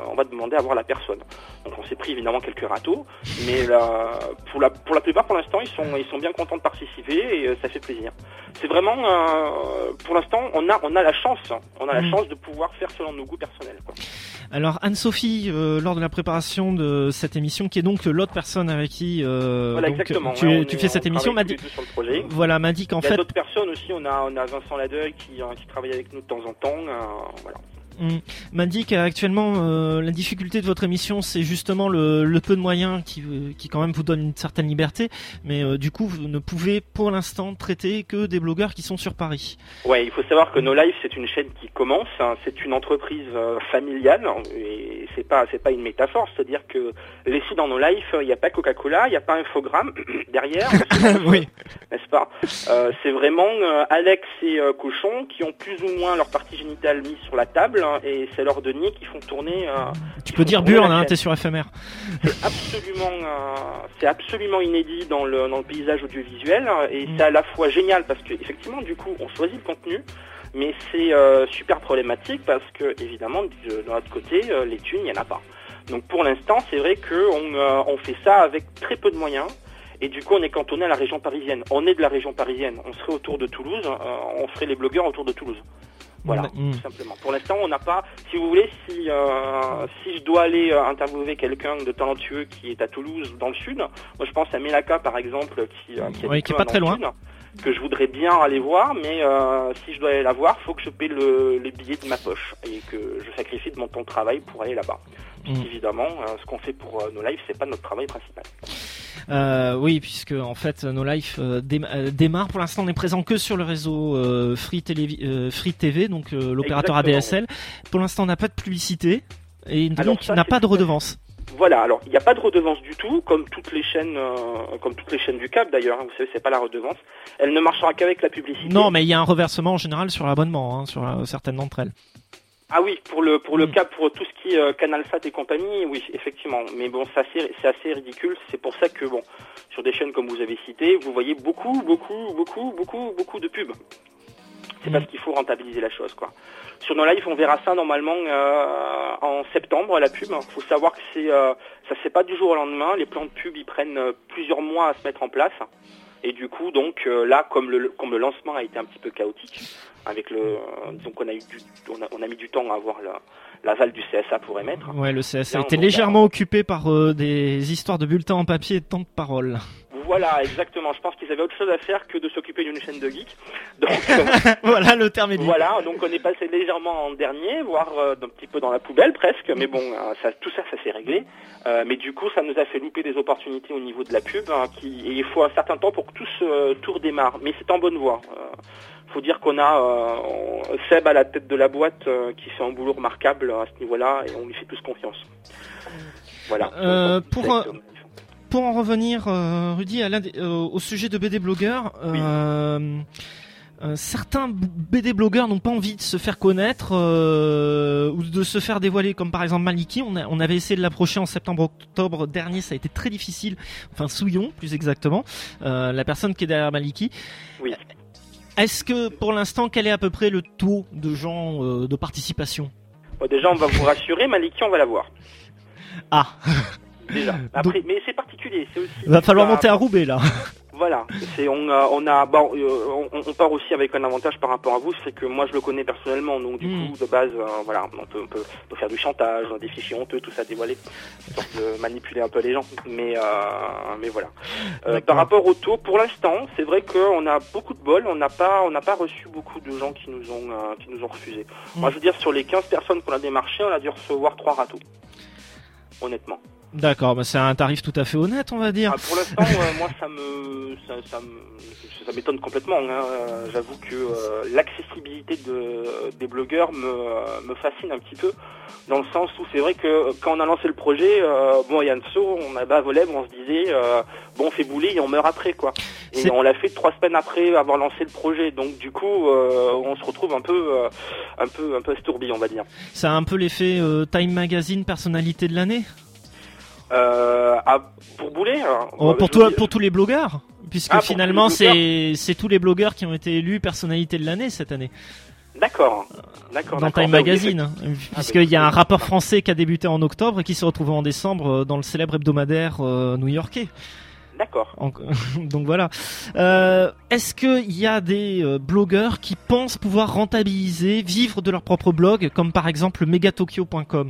[SPEAKER 8] la personne. Donc on s'est pris évidemment quelques râteaux, mais pour la plupart pour l'instant ils sont bien contents de participer et ça fait plaisir. C'est vraiment pour l'instant on a la chance de pouvoir faire selon nos goûts personnels, quoi.
[SPEAKER 1] Alors Anne-Sophie, lors de la préparation de cette émission, qui est donc l'autre personne avec qui
[SPEAKER 8] voilà, exactement,
[SPEAKER 1] tu fais cette émission, m'a dit qu'en fait...
[SPEAKER 8] Il y a d'autres personnes aussi, on a Vincent Ladeuil qui travaille avec nous de temps en temps, voilà.
[SPEAKER 1] M'a dit qu'actuellement la difficulté de votre émission, c'est justement le peu de moyens qui quand même vous donne une certaine liberté, mais du coup vous ne pouvez pour l'instant traiter que des blogueurs qui sont sur Paris.
[SPEAKER 8] Ouais, il faut savoir que No Life c'est une chaîne qui commence, c'est une entreprise familiale et c'est pas une métaphore, c'est-à-dire que laissé dans No Life, il n'y a pas Coca-Cola, il n'y a pas Infogrames derrière,
[SPEAKER 1] oui,
[SPEAKER 8] n'est-ce pas? C'est vraiment Alex et Cochon qui ont plus ou moins leur partie génitale mise sur la table. Et c'est leurs deniers qui font tourner.
[SPEAKER 1] Tu peux dire Burn, t'es sur FMR.
[SPEAKER 8] C'est absolument inédit dans le paysage audiovisuel et c'est à la fois génial parce que effectivement du coup on choisit le contenu, mais c'est super problématique parce que évidemment de notre côté les thunes il y en a pas. Donc pour l'instant c'est vrai que on fait ça avec très peu de moyens. Et du coup, on est cantonné à la région parisienne. On est de la région parisienne. On serait autour de Toulouse. On ferait les blogueurs autour de Toulouse. Voilà, tout simplement. Pour l'instant, on n'a pas, si vous voulez, si je dois aller interviewer quelqu'un de talentueux qui est à Toulouse, dans le sud, moi je pense à Melaka par exemple, qui
[SPEAKER 1] est pas très loin.
[SPEAKER 8] Sud, que je voudrais bien aller voir, mais si je dois aller la voir, faut que je paie les billets de ma poche et que je sacrifie de mon temps de travail pour aller là-bas. Évidemment, ce qu'on fait pour No Life, c'est pas notre travail principal.
[SPEAKER 1] Oui, puisque en fait No Life démarre. Pour l'instant, on est présent que sur le réseau Free TV, donc l'opérateur ADSL. Pour l'instant, on n'a pas de publicité et donc on n'a pas de redevance.
[SPEAKER 8] Voilà, alors il n'y a pas de redevance du tout, comme toutes les chaînes du câble d'ailleurs. Vous savez, c'est pas la redevance. Elle ne marchera qu'avec la publicité.
[SPEAKER 1] Non, mais il y a un reversement en général sur l'abonnement, sur certaines d'entre elles.
[SPEAKER 8] Ah oui, pour le câble, pour tout ce qui est CanalSat et compagnie, oui, effectivement. Mais bon, c'est assez ridicule. C'est pour ça que bon, sur des chaînes comme vous avez cité, vous voyez beaucoup de pubs. C'est parce qu'il faut rentabiliser la chose, quoi. Sur No Life, on verra ça normalement en septembre, la pub. Faut savoir que ça se fait pas du jour au lendemain. Les plans de pub, ils prennent plusieurs mois à se mettre en place. Et du coup, donc là, comme le lancement a été un petit peu chaotique, donc on a mis du temps à avoir l'aval du CSA pour émettre.
[SPEAKER 1] Ouais, le CSA était légèrement occupé par des histoires de bulletins en papier et de temps de parole.
[SPEAKER 8] Voilà, exactement. Je pense qu'ils avaient autre chose à faire que de s'occuper d'une chaîne de geeks. Donc,
[SPEAKER 1] voilà, le terme est dit.
[SPEAKER 8] Voilà, donc on est passé légèrement en dernier, voire un petit peu dans la poubelle presque. Mais bon, tout ça s'est réglé. Mais du coup, ça nous a fait louper des opportunités au niveau de la pub. Et il faut un certain temps pour que tout redémarre. Mais c'est en bonne voie. Faut dire qu'on a Seb à la tête de la boîte qui fait un boulot remarquable à ce niveau-là et on lui fait tous confiance. Voilà.
[SPEAKER 1] Pour en revenir, Rudy, au sujet de BD blogueurs, certains BD blogueurs n'ont pas envie de se faire connaître ou de se faire dévoiler, comme par exemple Maliki. On avait essayé de l'approcher en septembre-octobre dernier, ça a été très difficile. Enfin, Souillon, plus exactement, la personne qui est derrière Maliki.
[SPEAKER 8] Oui.
[SPEAKER 1] Est-ce que, pour l'instant, quel est à peu près le taux de gens de participation ?
[SPEAKER 8] Déjà, on va vous rassurer, Maliki, on va la voir.
[SPEAKER 1] Ah.
[SPEAKER 8] Déjà. Après, mais c'est particulier. C'est aussi.
[SPEAKER 1] Va falloir monter à Roubaix là.
[SPEAKER 8] Voilà. On part aussi avec un avantage par rapport à vous, c'est que moi je le connais personnellement, donc du coup de base, voilà, on peut faire du chantage, des fichiers honteux, tout ça dévoiler, histoire de manipuler un peu les gens. Mais voilà. Par rapport au taux, pour l'instant, c'est vrai qu'on a beaucoup de bol. On n'a pas reçu beaucoup de gens qui nous ont refusé. Moi, je veux dire, sur les 15 personnes qu'on a démarchées, on a dû recevoir 3 râteaux. Honnêtement.
[SPEAKER 1] D'accord, c'est un tarif tout à fait honnête, on va dire.
[SPEAKER 8] Pour l'instant, moi, ça m'étonne complètement. J'avoue que l'accessibilité des blogueurs me fascine un petit peu, dans le sens où c'est vrai que quand on a lancé le projet, Yann So, on a bas à vos lèvres, on se disait, on fait bouler et on meurt après, quoi. Et on l'a fait 3 semaines après avoir lancé le projet, donc du coup, on se retrouve un peu estourbi, on va dire.
[SPEAKER 1] Ça a un peu l'effet Time Magazine personnalité de l'année.
[SPEAKER 8] Pour bouler
[SPEAKER 1] pour tous les blogueurs, puisque finalement c'est tous les blogueurs qui ont été élus personnalité de l'année cette année.
[SPEAKER 8] D'accord.
[SPEAKER 1] Dans Time Magazine, puisqu'il y a un rappeur français qui a débuté en octobre et qui s'est retrouvé en décembre dans le célèbre hebdomadaire new-yorkais.
[SPEAKER 8] D'accord.
[SPEAKER 1] Donc voilà. Est-ce qu'il y a des blogueurs qui pensent pouvoir rentabiliser, vivre de leur propre blog, comme par exemple megatokyo.com ?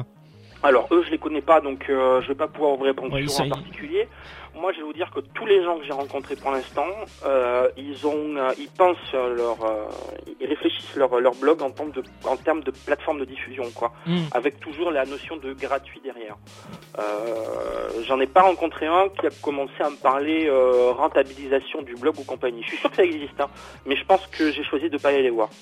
[SPEAKER 8] Alors eux, je les connais pas, donc je vais pas pouvoir vous répondre sur en particulier. Moi, je vais vous dire que tous les gens que j'ai rencontrés pour l'instant, ils pensent ils réfléchissent leur blog en termes de plateforme de diffusion, quoi, avec toujours la notion de gratuit derrière. J'en ai pas rencontré un qui a commencé à me parler rentabilisation du blog ou compagnie. Je suis sûr que ça existe, mais je pense que j'ai choisi de pas aller les voir.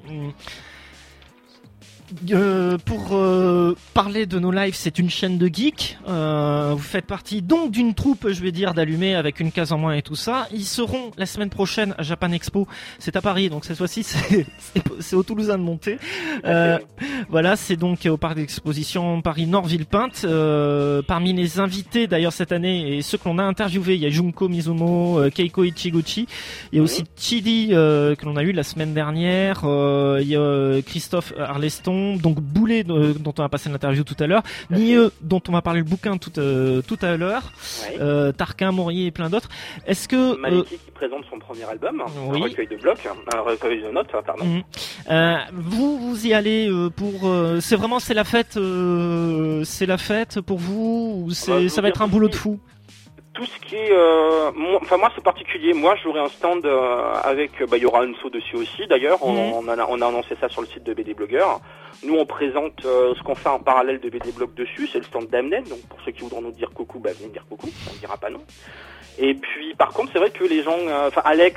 [SPEAKER 1] Pour parler de No Life, c'est une chaîne de geeks. Vous faites partie donc d'une troupe, je vais dire, d'allumés avec une case en moins et tout ça. Ils seront la semaine prochaine à Japan Expo. C'est à Paris, donc cette fois-ci c'est au Toulousain de monter. Voilà, c'est donc au parc d'exposition Paris Nord Villepinte. Parmi les invités d'ailleurs cette année et ceux que l'on a interviewés, il y a Junko Mizumo, Keiko Ichiguchi. Il y a aussi Chidi que l'on a eu la semaine dernière. Il y a Christophe Arleston. l'émission, donc Boulet dont on va passer l'interview tout à l'heure, Nieux dont on va parler le bouquin tout à l'heure, Tarquin, Maurier et plein d'autres. Est-ce que
[SPEAKER 8] Maliki qui présente son premier album, un recueil de blocs, un recueil de notes, pardon.
[SPEAKER 1] Vous y allez pour c'est la fête pour vous ou ça va être un boulot de fou?
[SPEAKER 8] Tout ce qui est, moi c'est particulier. Moi j'aurai un stand avec, il y aura Unso dessus aussi. D'ailleurs, on a annoncé ça sur le site de BD Blogueur. Nous on présente ce qu'on fait en parallèle de BD Blog dessus. C'est le stand d'Amnet. Donc pour ceux qui voudront nous dire coucou, venez dire coucou. On ne dira pas non. Et puis par contre c'est vrai que les gens, Alex,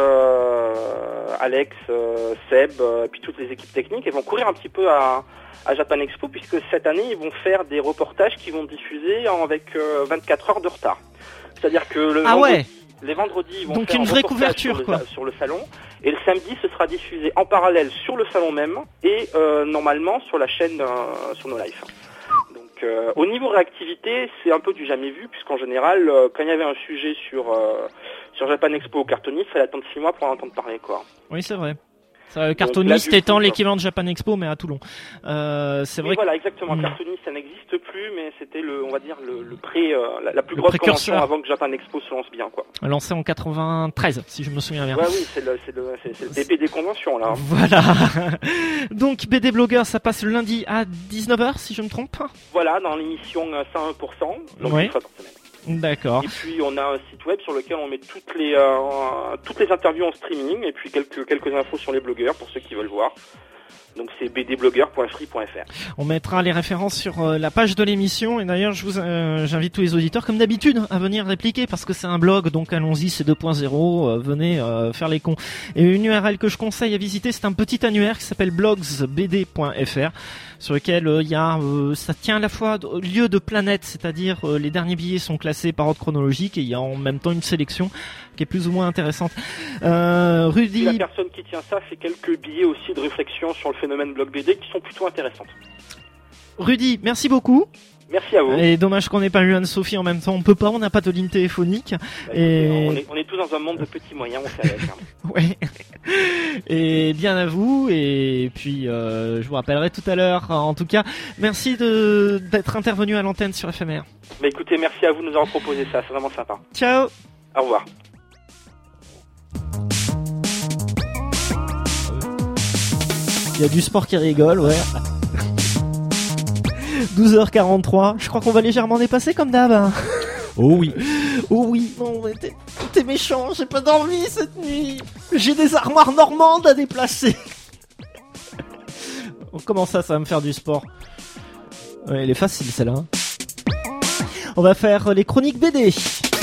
[SPEAKER 8] Seb, et puis toutes les équipes techniques, elles vont courir un petit peu à Japan Expo, puisque cette année ils vont faire des reportages qui vont diffuser avec 24 heures de retard. C'est-à-dire que les vendredis ils vont
[SPEAKER 1] donc
[SPEAKER 8] faire
[SPEAKER 1] une
[SPEAKER 8] un
[SPEAKER 1] vraie
[SPEAKER 8] reportage
[SPEAKER 1] couverture
[SPEAKER 8] sur le salon, et le samedi ce sera diffusé en parallèle sur le salon même et normalement sur la chaîne sur No Life. Donc au niveau réactivité c'est un peu du jamais vu, puisqu'en général quand il y avait un sujet sur Japan Expo au cartoniste, il fallait attendre 6 mois pour en entendre parler, quoi.
[SPEAKER 1] Oui, c'est vrai. Cartoniste étant l'équivalent de Japan Expo, mais à Toulon. C'est vrai.
[SPEAKER 8] Voilà, exactement. Cartoniste, ça n'existe plus, mais c'était le la plus grosse convention avant que Japan Expo se lance bien, quoi.
[SPEAKER 1] Lancé en 93, si je me souviens bien.
[SPEAKER 8] Ouais, oui, c'est le début des conventions, là.
[SPEAKER 1] Voilà. Donc, BD Blogueur, ça passe le lundi à 19h, si je me trompe.
[SPEAKER 8] Voilà, dans l'émission 101%, donc une fois par semaine.
[SPEAKER 1] D'accord.
[SPEAKER 8] Et puis on a un site web sur lequel on met toutes les interviews en streaming, et puis quelques infos sur les blogueurs pour ceux qui veulent voir. Donc c'est bdblogueur.free.fr.
[SPEAKER 1] On mettra les références sur la page de l'émission, et d'ailleurs j'invite tous les auditeurs comme d'habitude à venir répliquer, parce que c'est un blog, donc allons-y, c'est 2.0, venez faire les cons. Et une URL que je conseille à visiter, c'est un petit annuaire qui s'appelle blogsbd.fr, sur lequel ça tient à la fois lieu de planète, c'est-à-dire les derniers billets sont classés par ordre chronologique, et il y a en même temps une sélection qui est plus ou moins intéressante. Rudy,
[SPEAKER 8] la personne qui tient ça fait quelques billets aussi de réflexion sur le phénomène blog BD qui sont plutôt intéressantes.
[SPEAKER 1] Rudy, merci beaucoup.
[SPEAKER 8] Merci à vous.
[SPEAKER 1] Et dommage qu'on n'ait pas eu Anne-Sophie en même temps. On peut pas, on n'a pas de ligne téléphonique.
[SPEAKER 8] Écoutez, on est tous dans un monde de petits moyens, on fait avec.
[SPEAKER 1] Ouais. Et bien à vous. Et puis, je vous rappellerai tout à l'heure. En tout cas, merci d'être intervenu à l'antenne sur FMR.
[SPEAKER 8] Écoutez, merci à vous de nous avoir proposé ça. C'est vraiment sympa.
[SPEAKER 1] Ciao.
[SPEAKER 8] Au revoir.
[SPEAKER 1] Il y a du sport qui rigole, ouais. 12h43, je crois qu'on va légèrement dépasser comme d'hab.
[SPEAKER 7] Oh oui.
[SPEAKER 1] Oh oui, non, t'es méchant, j'ai pas dormi cette nuit. J'ai des armoires normandes à déplacer. Comment ça va me faire du sport? Ouais, elle est facile celle-là. On va faire les chroniques BD.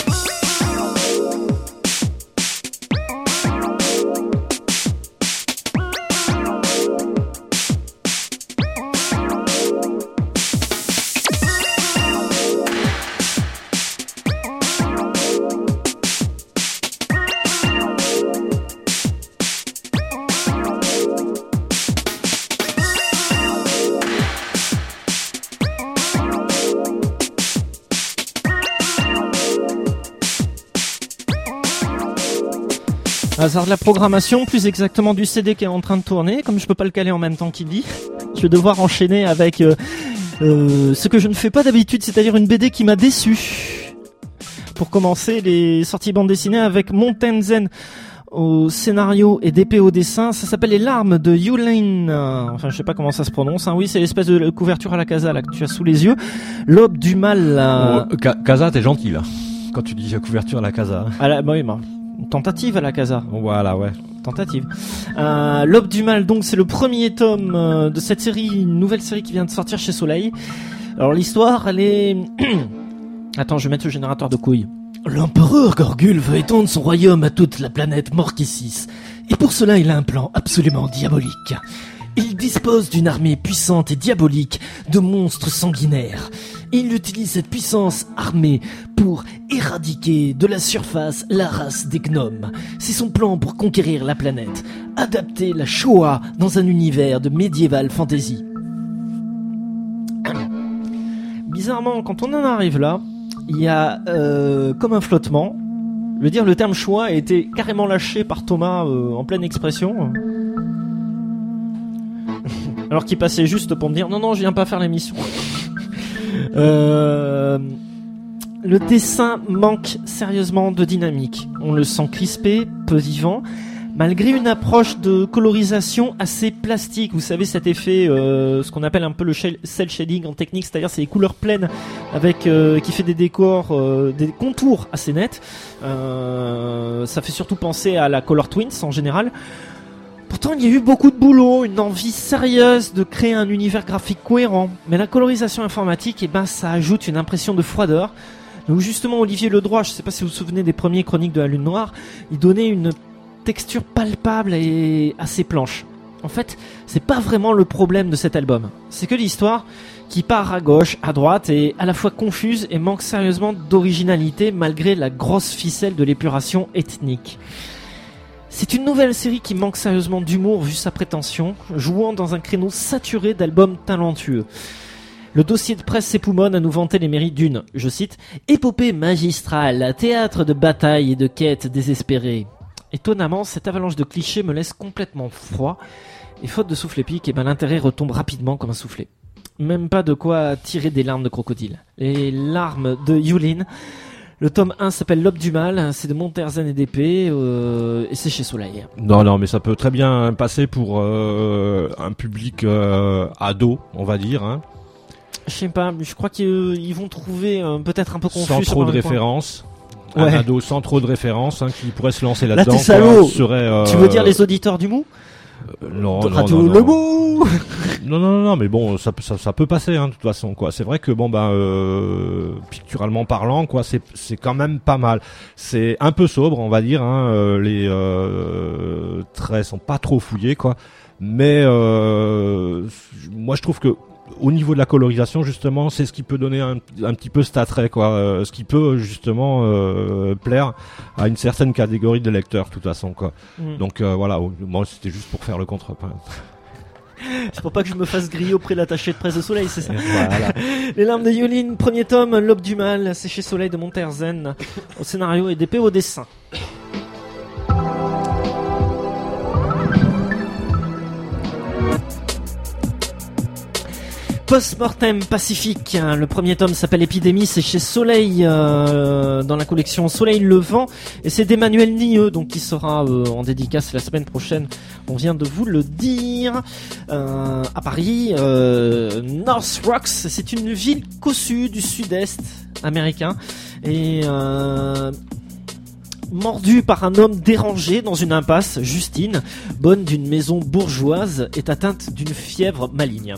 [SPEAKER 1] Hasard de la programmation, plus exactement du CD qui est en train de tourner. Comme je peux pas le caler en même temps qu'il dit, je vais devoir enchaîner avec ce que je ne fais pas d'habitude, c'est-à-dire une BD qui m'a déçu. Pour commencer, les sorties bande dessinée avec Montenzen au scénario et DP au dessin. Ça s'appelle Les larmes de Yulin. Enfin, je sais pas comment ça se prononce. Hein. Oui, c'est l'espèce de couverture à la casa là que tu as sous les yeux. L'aube du mal.
[SPEAKER 7] Casa, t'es gentil là. Quand tu dis couverture à la casa.
[SPEAKER 1] Oui, tentative à la casa.
[SPEAKER 7] Voilà, ouais.
[SPEAKER 1] Tentative. L'aube du mal, donc, c'est le premier tome de cette série, une nouvelle série qui vient de sortir chez Soleil. Alors, l'histoire, elle est... Attends, je vais mettre le générateur de couilles. L'empereur Gorgul veut étendre son royaume à toute la planète Morkissis. Et pour cela, il a un plan absolument diabolique. Il dispose d'une armée puissante et diabolique de monstres sanguinaires. Il utilise cette puissance armée pour éradiquer de la surface la race des gnomes. C'est son plan pour conquérir la planète. Adapter la Shoah dans un univers de médiéval fantasy. Bizarrement, quand on en arrive là, il y a comme un flottement. Je veux dire, le terme Shoah a été carrément lâché par Thomas en pleine expression. alors qu'il passait juste pour me dire non, je viens pas faire l'émission. Le dessin manque sérieusement de dynamique. On le sent crispé, peu vivant, malgré une approche de colorisation assez plastique. Vous savez, cet effet, ce qu'on appelle un peu le cel shading en technique, c'est-à-dire c'est les couleurs pleines avec qui fait des décors, des contours assez nets. Ça fait surtout penser à la Color Twins en général. Pourtant, il y a eu beaucoup de boulot, une envie sérieuse de créer un univers graphique cohérent. Mais la colorisation informatique, ça ajoute une impression de froideur. Donc justement, Olivier Ledroit, je ne sais pas si vous vous souvenez des premiers Chroniques de la Lune Noire, il donnait une texture palpable et assez planche. En fait, c'est pas vraiment le problème de cet album. C'est que l'histoire, qui part à gauche, à droite, est à la fois confuse et manque sérieusement d'originalité malgré la grosse ficelle de l'épuration ethnique. C'est une nouvelle série qui manque sérieusement d'humour vu sa prétention, jouant dans un créneau saturé d'albums talentueux. Le dossier de presse s'époumonne à nous vanter les mérites d'une, je cite, « épopée magistrale, théâtre de bataille et de quêtes désespérées ». Étonnamment, cette avalanche de clichés me laisse complètement froid, et faute de souffle épique, l'intérêt retombe rapidement comme un soufflet. Même pas de quoi tirer des larmes de crocodile. Les larmes de Yulin. Le tome 1 s'appelle L'Aube du Mal, c'est de Monterzen et d'Épée, et c'est chez Soleil.
[SPEAKER 7] Non, mais ça peut très bien passer pour un public ado, on va dire, hein.
[SPEAKER 1] Je sais pas, je crois qu'ils vont trouver peut-être un peu confus.
[SPEAKER 7] Sans trop de références. Ouais. Un ado sans trop de références, qui pourrait se lancer là-dedans.
[SPEAKER 1] Là, t'es salaud.
[SPEAKER 7] Serait,
[SPEAKER 1] tu veux dire les auditeurs du Mou?
[SPEAKER 7] Non.
[SPEAKER 1] Le Mou.
[SPEAKER 7] Non, mais bon, ça peut passer, de toute façon, quoi. C'est vrai que picturalement parlant, quoi, c'est quand même pas mal. C'est un peu sobre, on va dire, les traits sont pas trop fouillés, quoi. Mais moi, je trouve que au niveau de la colorisation, justement, c'est ce qui peut donner un petit peu cet attrait, quoi. Ce qui peut justement plaire à une certaine catégorie de lecteurs, de toute façon, quoi. Donc voilà, moi c'était juste pour faire le contrepoint.
[SPEAKER 1] C'est pour pas que je me fasse griller auprès de l'attaché de presse de Soleil, c'est ça.
[SPEAKER 7] Voilà.
[SPEAKER 1] Les larmes de Yulin, premier tome, L'Aube du Mal, c'est chez Soleil de Monterzen, au scénario et d'Épée au dessin. Post-Mortem Pacifique, le premier tome s'appelle Épidémie, c'est chez Soleil dans la collection Soleil Levant et c'est d'Emmanuel Nieux donc qui sera en dédicace la semaine prochaine, on vient de vous le dire, à Paris. North Rocks, c'est une ville cossue du sud-est américain et mordue par un homme dérangé dans une impasse, Justine, bonne d'une maison bourgeoise, est atteinte d'une fièvre maligne.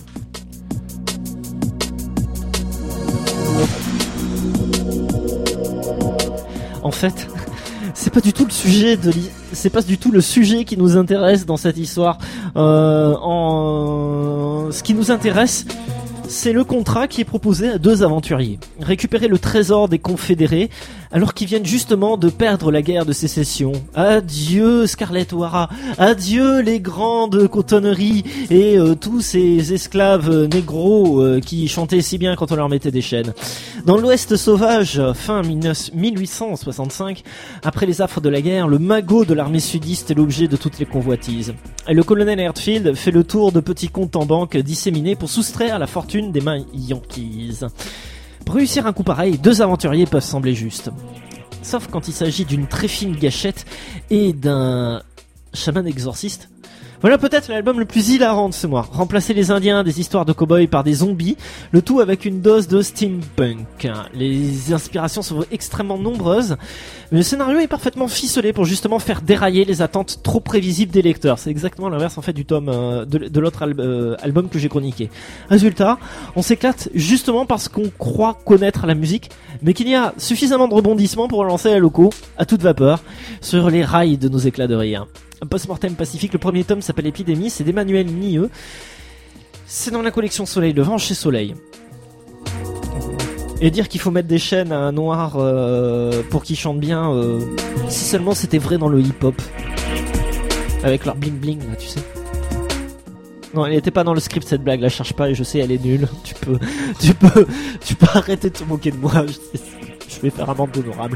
[SPEAKER 1] En fait, c'est pas du tout le sujet qui nous intéresse dans cette histoire. Ce qui nous intéresse, c'est le contrat qui est proposé à deux aventuriers. Récupérer le trésor des confédérés alors qu'ils viennent justement de perdre la guerre de sécession. Adieu Scarlett O'Hara, adieu les grandes cotonneries et tous ces esclaves négros qui chantaient si bien quand on leur mettait des chaînes. Dans l'Ouest sauvage, fin 1865, après les affres de la guerre, le magot de l'armée sudiste est l'objet de toutes les convoitises. Et le colonel Hertfield fait le tour de petits comptes en banque disséminés pour soustraire la fortune des mains Yankees. Pour réussir un coup pareil, deux aventuriers peuvent sembler justes. Sauf quand il s'agit d'une très fine gâchette et d'un chaman exorciste. Voilà peut-être l'album le plus hilarant de ce mois. Remplacer les Indiens des histoires de cow-boys par des zombies, le tout avec une dose de steampunk. Les inspirations sont extrêmement nombreuses, mais le scénario est parfaitement ficelé pour justement faire dérailler les attentes trop prévisibles des lecteurs. C'est exactement l'inverse en fait du tome de l'autre album que j'ai chroniqué. Résultat, on s'éclate justement parce qu'on croit connaître la musique, mais qu'il y a suffisamment de rebondissements pour lancer la loco à toute vapeur sur les rails de nos éclats de rire. Post-Mortem Pacifique, le premier tome s'appelle Épidémie, c'est d'Emmanuel Nieux. C'est dans la collection Soleil Levant chez Soleil. Et dire qu'il faut mettre des chaînes à un noir pour qu'il chante bien, si seulement c'était vrai dans le hip-hop. Avec leur bling bling là, tu sais. Non, elle était pas dans le script cette blague, la cherche pas et je sais elle est nulle. Tu peux arrêter de te moquer de moi, je vais faire un membre honorable.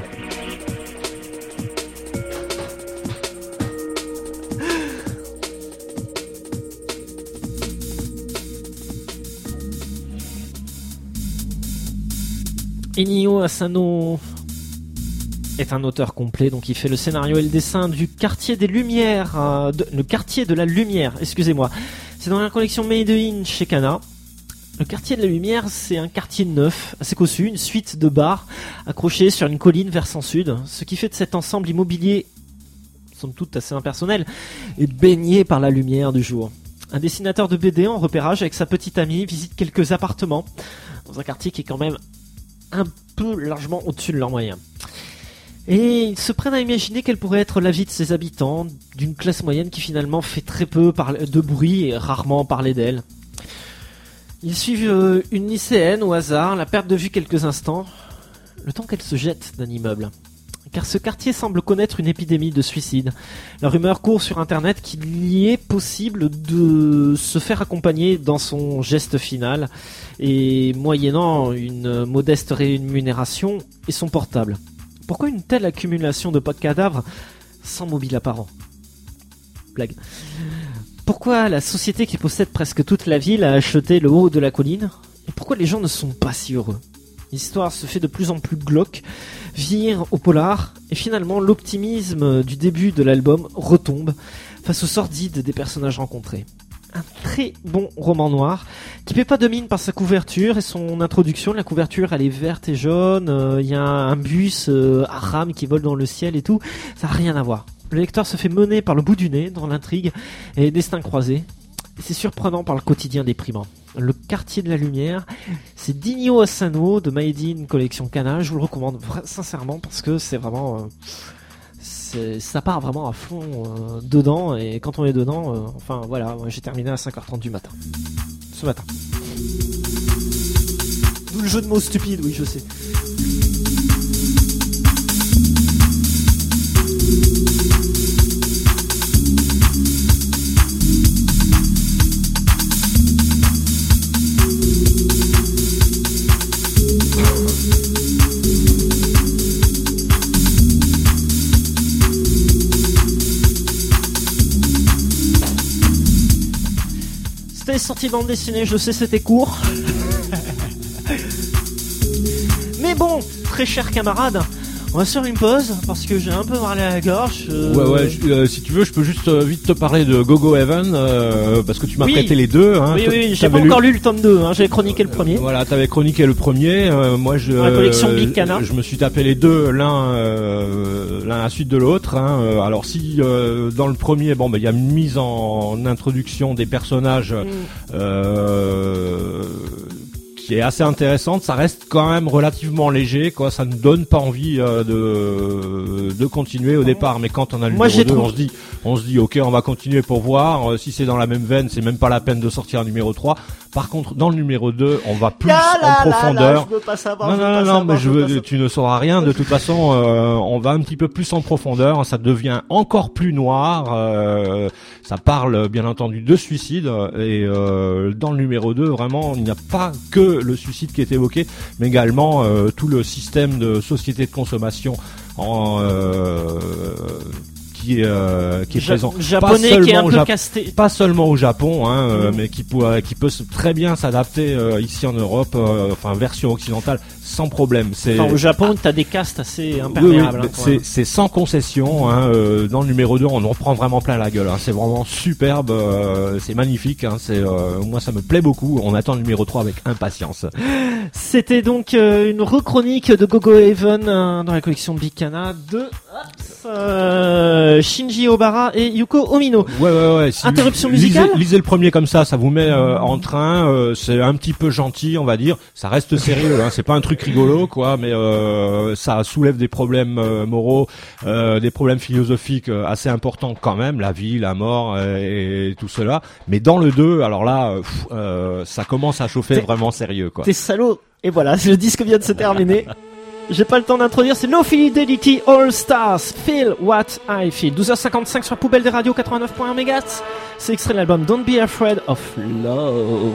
[SPEAKER 1] Ennio Asano est un auteur complet, donc il fait le scénario et le dessin du Quartier des Lumières, le Quartier de la Lumière, excusez-moi. C'est dans la collection Made in chez Kana. Le Quartier de la Lumière, c'est un quartier neuf, assez cossu, une suite de bars accrochés sur une colline versant sud, ce qui fait de cet ensemble immobilier, somme toute assez impersonnel, et baigné par la lumière du jour. Un dessinateur de BD en repérage avec sa petite amie visite quelques appartements dans un quartier qui est quand même un peu largement au-dessus de leurs moyens. Et ils se prennent à imaginer quelle pourrait être la vie de ses habitants, d'une classe moyenne qui finalement fait très peu de bruit et rarement parler d'elle. Ils suivent une lycéenne au hasard, la perdent de vue quelques instants, le temps qu'elle se jette d'un immeuble. Car ce quartier semble connaître une épidémie de suicide. La rumeur court sur internet qu'il y est possible de se faire accompagner dans son geste final, et moyennant une modeste rémunération et son portable. Pourquoi une telle accumulation de pots de cadavres sans mobile apparent ? Blague. Pourquoi la société qui possède presque toute la ville a acheté le haut de la colline ? Et pourquoi les gens ne sont pas si heureux ? L'histoire se fait de plus en plus glauque, vire au polar, et finalement l'optimisme du début de l'album retombe face au sordide des personnages rencontrés. Un très bon roman noir qui paie pas de mine par sa couverture et son introduction. La couverture elle est verte et jaune, il y a un bus à rames qui vole dans le ciel et tout, ça n'a rien à voir. Le lecteur se fait mener par le bout du nez dans l'intrigue et les destins croisés. Et c'est surprenant par le quotidien déprimant. Le Quartier de la Lumière, c'est d'Ennio Asano de Made in Collection Kana. Je vous le recommande sincèrement parce que c'est vraiment... ça part vraiment à fond dedans, et quand on est dedans, enfin voilà, j'ai terminé à 5h30 du matin. Ce matin. D'où le jeu de mots stupide, oui, je sais. C'était sorti bande dessinée, je sais c'était court. Mais bon, très cher camarade, on va se faire une pause parce que j'ai un peu mal à la gorge.
[SPEAKER 7] Ouais, si tu veux, je peux juste vite te parler de Go-Go Heaven parce que tu m'as prêté les deux. Hein.
[SPEAKER 1] Oui, j'ai pas encore lu le tome 2, hein, j'avais chroniqué le premier.
[SPEAKER 7] Voilà, t'avais chroniqué le premier. Moi,
[SPEAKER 1] dans la collection Big Kana.
[SPEAKER 7] Je me suis tapé les deux, l'un à la suite de l'autre. Hein. Alors si dans le premier, il y a une mise en introduction des personnages. Qui est assez intéressante, ça reste quand même relativement léger, quoi. Ça ne donne pas envie de continuer au départ, mais quand on a le numéro 2, on se dit ok, on va continuer pour voir. Si c'est dans la même veine, c'est même pas la peine de sortir un numéro 3. Par contre, dans le numéro 2, on va plus en profondeur.
[SPEAKER 1] Je veux pas savoir,
[SPEAKER 7] tu ne sauras rien. De toute façon, on va un petit peu plus en profondeur. Ça devient encore plus noir. Ça parle bien entendu de suicide, et dans le numéro 2, vraiment, il n'y a pas que le suicide qui est évoqué, mais également tout le système de société de consommation qui est présent,
[SPEAKER 1] japonais, qui est un peu casté,
[SPEAKER 7] pas seulement au Japon, mais qui peut très bien s'adapter ici en Europe, version occidentale sans problème.
[SPEAKER 1] Au Japon, t'as des castes assez imperméables.
[SPEAKER 7] Oui, c'est sans concession. Dans le numéro 2, on en prend vraiment plein la gueule. C'est vraiment superbe, c'est magnifique. Moi, ça me plaît beaucoup. On attend le numéro 3 avec impatience.
[SPEAKER 1] C'était donc une rechronique de Go-Go Heaven dans la collection Big Kana de Shinji Obara et Yuko Omino.
[SPEAKER 7] Ouais.
[SPEAKER 1] Interruption musicale.
[SPEAKER 7] Lisez le premier comme ça vous met en train. C'est un petit peu gentil, on va dire. Ça reste sérieux. C'est pas un truc rigolo, quoi, mais ça soulève des problèmes moraux, des problèmes philosophiques assez importants quand même, la vie, la mort et tout cela. Mais dans le 2, alors là, ça commence à chauffer vraiment sérieux, quoi.
[SPEAKER 1] T'es salaud. Et voilà, le disque vient de se terminer. J'ai pas le temps d'introduire, c'est No Fidelity All Stars, Feel What I Feel. 12h55 sur la poubelle des radios 89.1 MHz. C'est extrait de l'album Don't Be Afraid of Love.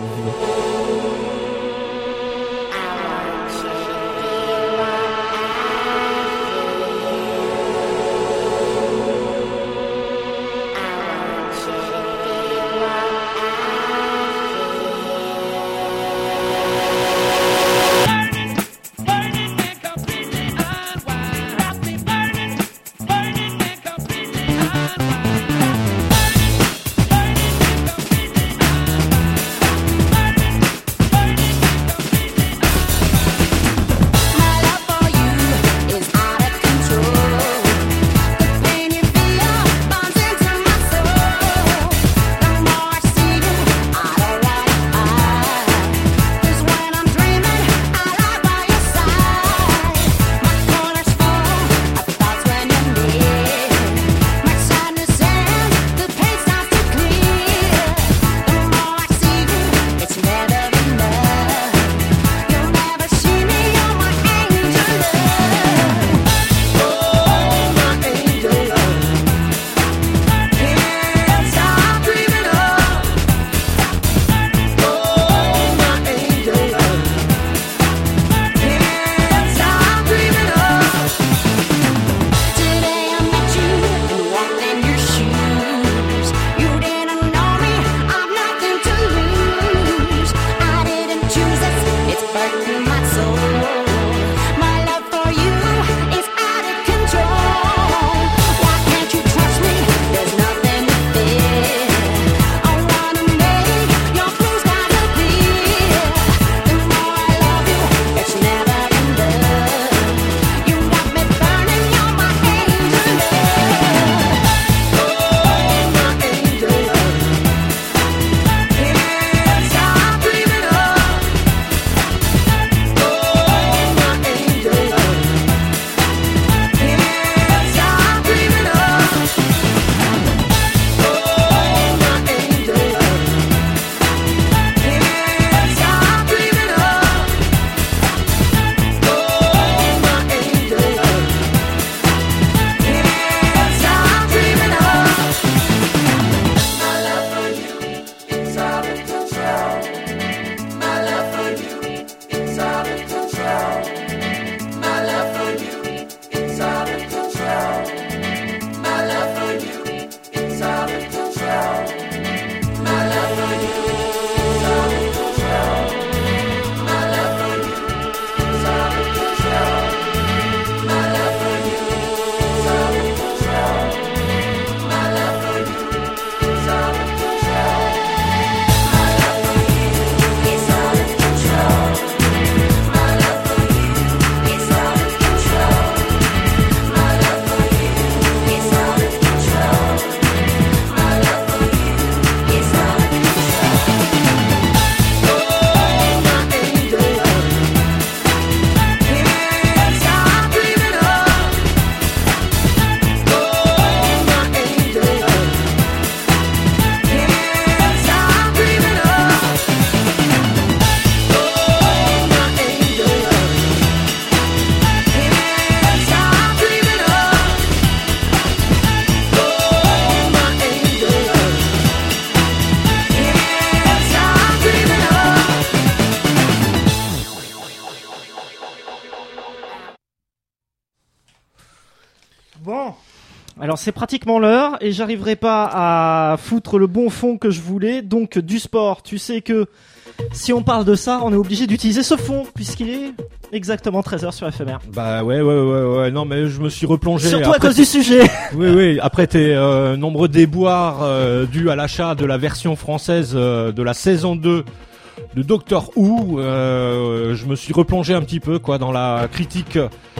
[SPEAKER 1] Bon. Alors c'est pratiquement l'heure et j'arriverai pas à foutre le bon fond que je voulais. Donc du sport, tu sais que si on parle de ça, on est obligé d'utiliser ce fond puisqu'il est exactement 13h sur FMR.
[SPEAKER 7] Bah ouais, non mais je me suis replongé.
[SPEAKER 1] Surtout à cause du sujet.
[SPEAKER 7] Oui, après tes nombreux déboires dus à l'achat de la version française de la saison 2 de Doctor Who, je me suis replongé un petit peu dans la critique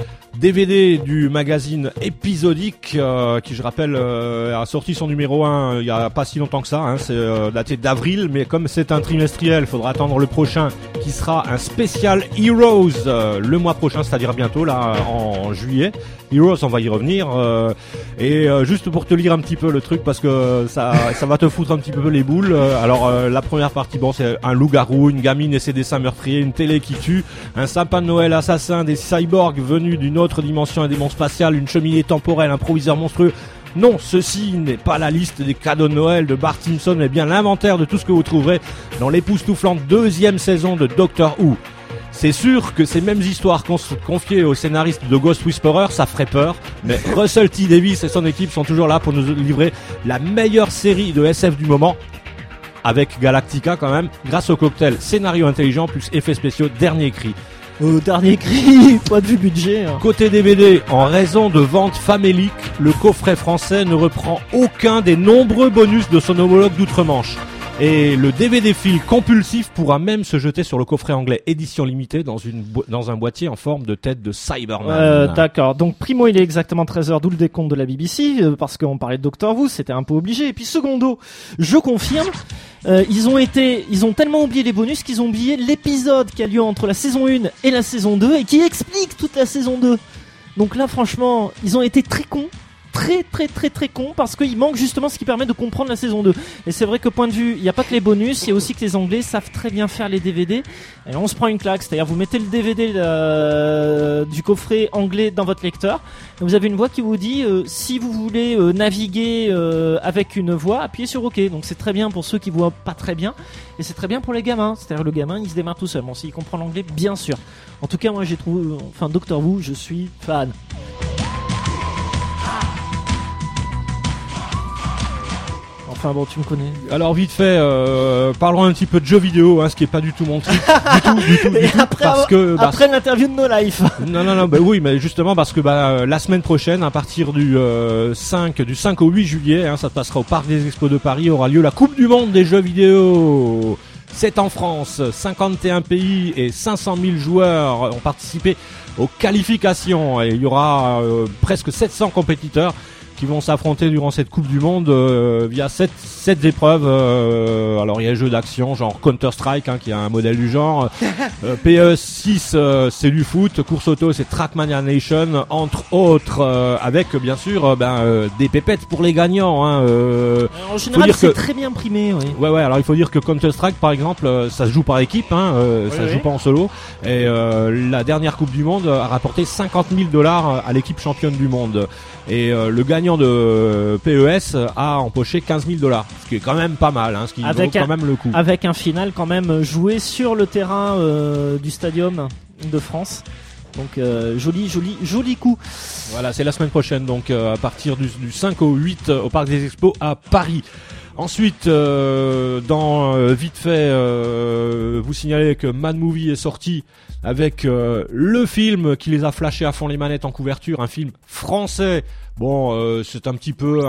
[SPEAKER 7] DVD du magazine épisodique qui, je rappelle, a sorti son numéro 1 il y a pas si longtemps que ça, c'est daté d'avril, mais comme c'est un trimestriel, il faudra attendre le prochain qui sera un spécial Heroes le mois prochain, c'est-à-dire bientôt là en juillet. Heroes, on va y revenir et juste pour te lire un petit peu le truc parce que ça va te foutre un petit peu les boules. Alors la première partie, bon, c'est un loup-garou, une gamine et ses dessins meurtriers, une télé qui tue, un sapin de Noël assassin, des cyborgs venus d'une autre dimension, un démon spatial, une cheminée temporelle, un proviseur monstrueux. Non, ceci n'est pas la liste des cadeaux de Noël de Bart Simpson, mais bien l'inventaire de tout ce que vous trouverez dans l'époustouflante 2e saison de Doctor Who. C'est sûr que ces mêmes histoires confiées aux scénaristes de Ghost Whisperer, ça ferait peur, mais Russell T. Davies et son équipe sont toujours là pour nous livrer la meilleure série de SF du moment, avec Galactica quand même, grâce au cocktail scénario intelligent plus effets spéciaux dernier cri.
[SPEAKER 1] Dernier cri, point de vue budget.
[SPEAKER 7] Côté DVD, en raison de ventes faméliques, le coffret français ne reprend aucun des nombreux bonus de son homologue d'outre-Manche. Et le DVD fil compulsif pourra même se jeter sur le coffret anglais édition limitée dans un boîtier en forme de tête de Cyberman.
[SPEAKER 1] D'accord. Donc primo, il est exactement 13h, d'où le décompte de la BBC, parce qu'on parlait de Doctor Who, c'était un peu obligé. Et puis secondo, je confirme, ils ont tellement oublié les bonus qu'ils ont oublié l'épisode qui a lieu entre la saison 1 et la saison 2 et qui explique toute la saison 2. Donc là, franchement, ils ont été très cons. Très con parce qu'il manque justement ce qui permet de comprendre la saison 2. Et c'est vrai que point de vue, il n'y a pas que les bonus, il y a aussi que les Anglais savent très bien faire les DVD. Et on se prend une claque, c'est-à-dire vous mettez le DVD du coffret anglais dans votre lecteur, et vous avez une voix qui vous dit si vous voulez naviguer avec une voix, appuyez sur OK. Donc c'est très bien pour ceux qui voient pas très bien, et c'est très bien pour les gamins, c'est-à-dire le gamin il se démarre tout seul. Bon, s'il comprend l'anglais, bien sûr. En tout cas, moi j'ai trouvé, Doctor Who, je suis fan. Enfin bon, tu me connais.
[SPEAKER 7] Alors vite fait, parlons un petit peu de jeux vidéo, ce qui est pas du tout mon truc, du tout, parce que
[SPEAKER 1] après l'interview de No Life.
[SPEAKER 7] Non, oui, mais justement parce que la semaine prochaine, à partir du 5 au 8 juillet, ça se passera au Parc des Expos de Paris, aura lieu la Coupe du Monde des jeux vidéo. C'est en France, 51 pays et 500 000 joueurs ont participé aux qualifications et il y aura presque 700 compétiteurs qui vont s'affronter durant cette Coupe du Monde via 7 épreuves. Alors il y a les jeux d'action genre Counter-Strike qui a un modèle du genre. PES6 c'est du foot, course auto c'est Trackmania Nation entre autres, avec bien sûr des pépettes pour les gagnants.
[SPEAKER 1] En général c'est très bien primé. Oui.
[SPEAKER 7] Ouais, alors il faut dire que Counter-Strike par exemple ça se joue par équipe, ça se joue pas en solo. Et la dernière Coupe du Monde a rapporté $50,000 à l'équipe championne du monde. Et le gagnant de PES a empoché $15,000, ce qui est quand même pas mal, ce qui vaut quand même le coup.
[SPEAKER 1] Avec un final quand même joué sur le terrain du Stadium de France. Donc joli coup.
[SPEAKER 7] Voilà, c'est la semaine prochaine, donc à partir du 5 au 8 au Parc des Expos à Paris. Ensuite, vite fait, vous signalez que Mad Movie est sorti avec le film qui les a flashés à fond les manettes en couverture, un film français. Bon, c'est un petit peu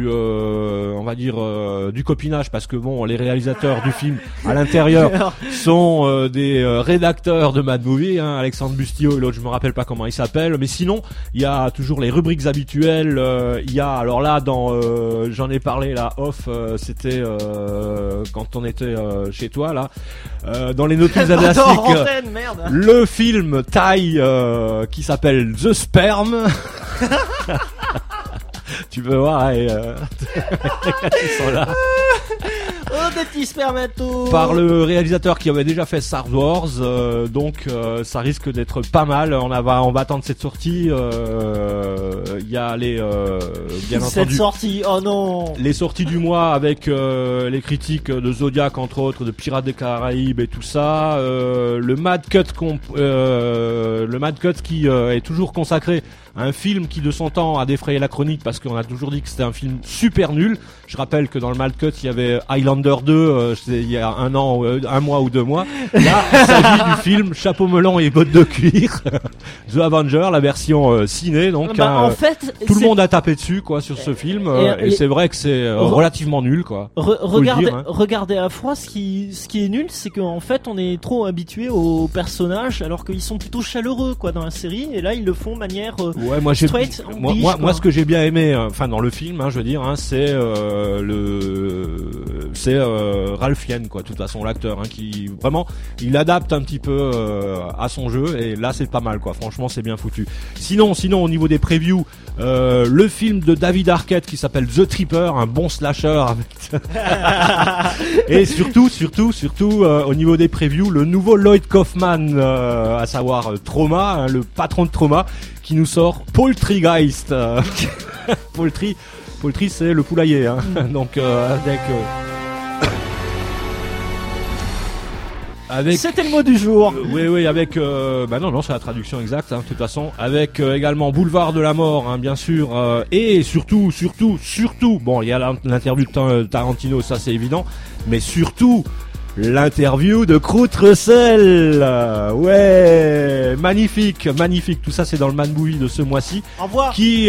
[SPEAKER 7] on va dire du copinage parce que bon, les réalisateurs du film à l'intérieur sont des rédacteurs de Mad Movie, Alexandre Bustillo et l'autre, je me rappelle pas comment il s'appelle, mais sinon il y a toujours les rubriques habituelles. Il y a alors là j'en ai parlé là off, c'était quand on était chez toi là, dans les notices adélastiques, le film Thaï qui s'appelle The Sperm. Tu peux voir, ils sont là.
[SPEAKER 1] Oh des petits spermatos.
[SPEAKER 7] Par le réalisateur qui avait déjà fait Star Wars, donc ça risque d'être pas mal. On va attendre cette sortie. Il y a les bien
[SPEAKER 1] cette
[SPEAKER 7] entendu
[SPEAKER 1] sortie, oh non.
[SPEAKER 7] les sorties du mois avec les critiques de Zodiac entre autres, de Pirates des Caraïbes et tout ça. Le Mad Cut qui est toujours consacré à un film qui de son temps a défrayé la chronique parce qu'on a toujours dit que c'était un film super nul. Je rappelle que dans le Mad Cut il y avait Highlander 2 il y a un mois ou 2 mois. Là il s'agit du film Chapeau melon et bottes de cuir The Avenger, la version ciné donc
[SPEAKER 1] En fait,
[SPEAKER 7] tout le monde a tapé dessus quoi sur ce film et c'est vrai que c'est relativement nul quoi.
[SPEAKER 1] Regardez à froid, ce qui est nul, c'est qu'en fait on est trop habitué aux personnages alors qu'ils sont plutôt chaleureux quoi dans la série, et là ils le font de manière
[SPEAKER 7] ouais, moi
[SPEAKER 1] straight,
[SPEAKER 7] moi ce que j'ai bien aimé dans le film je veux dire c'est Ralph Fiennes quoi, de toute façon l'acteur qui vraiment il adapte un petit peu à son jeu, et là c'est pas mal quoi, franchement c'est bien foutu. Sinon au niveau des previews, le film de David Arquette qui s'appelle The Tripper, un bon slasher avec et surtout au niveau des previews, le nouveau Lloyd Kaufman, à savoir Trauma, le patron de Trauma, qui nous sort Poultrygeist. Poultry c'est le poulailler donc avec
[SPEAKER 1] c'était le mot du jour.
[SPEAKER 7] Oui, avec non, c'est la traduction exacte de toute façon, avec également Boulevard de la Mort bien sûr, et surtout bon, il y a l'interview de Tarantino, ça c'est évident, mais surtout l'interview de Kurt Russell. Ouais, magnifique, tout ça c'est dans le Man Movie de ce mois-ci.
[SPEAKER 1] Au revoir.
[SPEAKER 7] Qui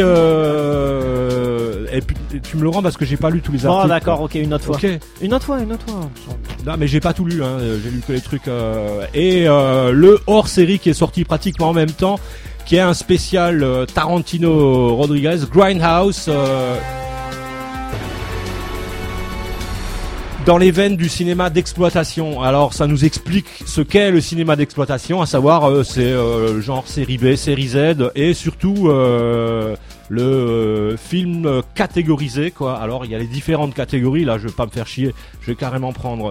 [SPEAKER 7] et puis, tu me le rends parce que j'ai pas lu tous les articles.
[SPEAKER 1] Oh d'accord, ok, une autre fois.
[SPEAKER 7] Okay.
[SPEAKER 1] Une autre fois.
[SPEAKER 7] Non mais j'ai pas tout lu j'ai lu que les trucs et le hors-série qui est sorti pratiquement en même temps, qui est un spécial Tarantino Rodriguez, Grindhouse, dans les veines du cinéma d'exploitation. Alors ça nous explique ce qu'est le cinéma d'exploitation, à savoir c'est genre série B, série Z, et surtout le film catégorisé quoi. Alors il y a les différentes catégories, là je vais pas me faire chier, je vais carrément prendre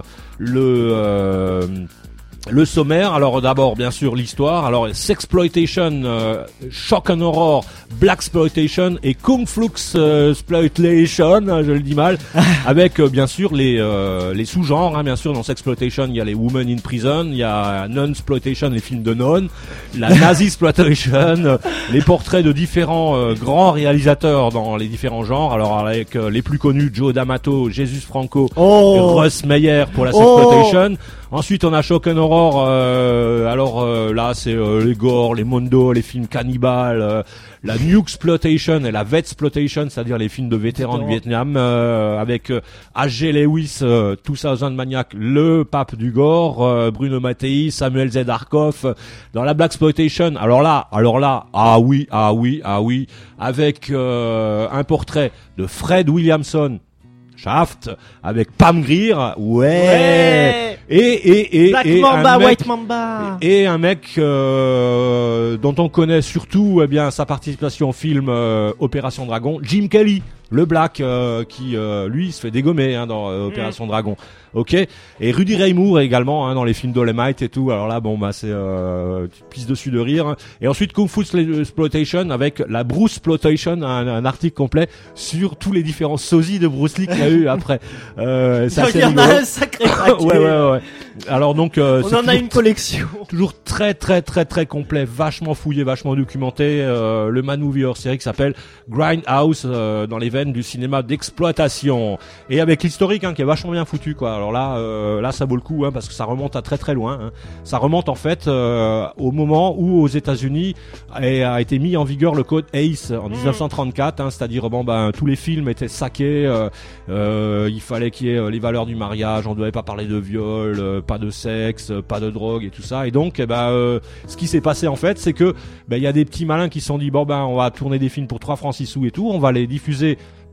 [SPEAKER 7] le sommaire. Alors d'abord bien sûr l'histoire, alors sexploitation, shock and horror, blaxploitation et kung flux exploitation, je le dis mal, avec bien sûr les sous-genres bien sûr. Dans sexploitation il y a les women in prison, il y a nunsploitation, les films de nonnes, la nazisploitation, les portraits de différents grands réalisateurs dans les différents genres. Alors avec les plus connus, Joe D'Amato, Jesus Franco et Russ Meyer pour la sexploitation. Ensuite, on a Shock and Horror. Là, c'est les gore, les mondo, les films cannibales, la nukesploitation et la vetsploitation, c'est-à-dire les films de vétérans du Vietnam, avec H.G. Lewis, 2000 Maniac, le pape du gore, Bruno Mattei, Samuel Z. Arkoff. Dans la blaxploitation, alors là, ah oui, avec un portrait de Fred Williamson, Shaft, avec Pam Grier, ouais. Et
[SPEAKER 1] Black Mamba, White Mamba,
[SPEAKER 7] et un mec dont on connaît surtout sa participation au film Opération Dragon, Jim Kelly, le Black, qui lui se fait dégommer dans Opération Dragon. Ok. Et Rudy Ray Moore également dans les films Dolomite et tout. Alors là c'est tu pisses dessus de rire. Et ensuite Kung Fu Exploitation avec la Bruce Exploitation, un article complet sur tous les différents sosies de Bruce Lee qu'il y a eu après.
[SPEAKER 1] Il y en a un sacré paquet.
[SPEAKER 7] Ouais. Alors donc
[SPEAKER 1] on en a une collection.
[SPEAKER 7] Toujours très complet, vachement fouillé, vachement documenté. Le Man Movie hors série qui s'appelle Grindhouse, dans les veines du cinéma d'exploitation, et avec l'historique qui est vachement bien foutu quoi. Alors là ça vaut le coup parce que ça remonte à très loin. Ça remonte en fait au moment où aux États-Unis a été mis en vigueur le code ACE en 1934, c'est-à-dire tous les films étaient saqués, il fallait qu'il y ait les valeurs du mariage, on devait pas parler de viol, pas de sexe, pas de drogue et tout ça. Et donc ce qui s'est passé en fait, c'est que il y a des petits malins qui se sont dit on va tourner des films pour 3 francs 6 sous et tout, on va les diffuser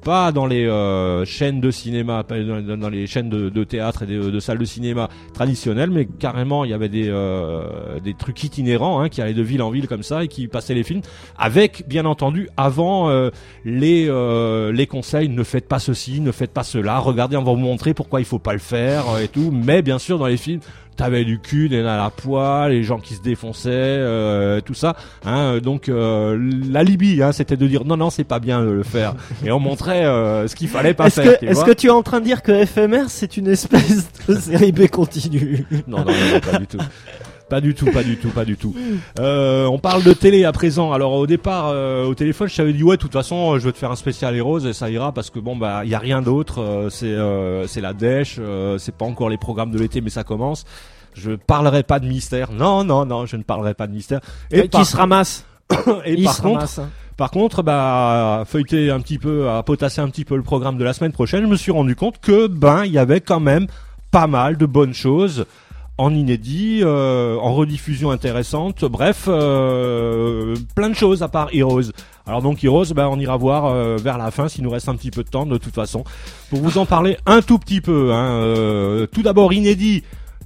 [SPEAKER 7] pas dans les chaînes de cinéma, pas dans les chaînes de théâtre et de salles de cinéma traditionnelles, mais carrément il y avait des trucs itinérants qui allaient de ville en ville comme ça et qui passaient les films avec, bien entendu, avant les conseils, ne faites pas ceci, ne faites pas cela, regardez, on va vous montrer pourquoi il faut pas le faire et tout. Mais bien sûr, dans les films, t'avais du cul, des nanas à poil, les gens qui se défonçaient, tout ça. Donc l'alibi, c'était de dire non, c'est pas bien de le faire. Et on montrait ce qu'il fallait pas faire.
[SPEAKER 1] Est-ce que tu es en train de dire que FMR c'est une espèce de série B continue?
[SPEAKER 7] Non, pas du tout. Pas du tout. On parle de télé à présent. Alors au départ, au téléphone, je t'avais dit ouais, de toute façon, je vais te faire un spécial Heroes et ça ira parce que y a rien d'autre. C'est la dèche. C'est pas encore les programmes de l'été, mais ça commence. Je parlerai pas de mystère. Non, je ne parlerai pas de mystère.
[SPEAKER 1] Et qui se ramasse.
[SPEAKER 7] Et par contre, feuilleter un petit peu, à potasser un petit peu le programme de la semaine prochaine, je me suis rendu compte que il y avait quand même pas mal de bonnes choses en inédit, en rediffusion intéressante, bref, plein de choses à part Heroes. Alors donc Heroes, on ira voir vers la fin s'il nous reste un petit peu de temps de toute façon pour vous en parler un tout petit peu. Tout d'abord inédit.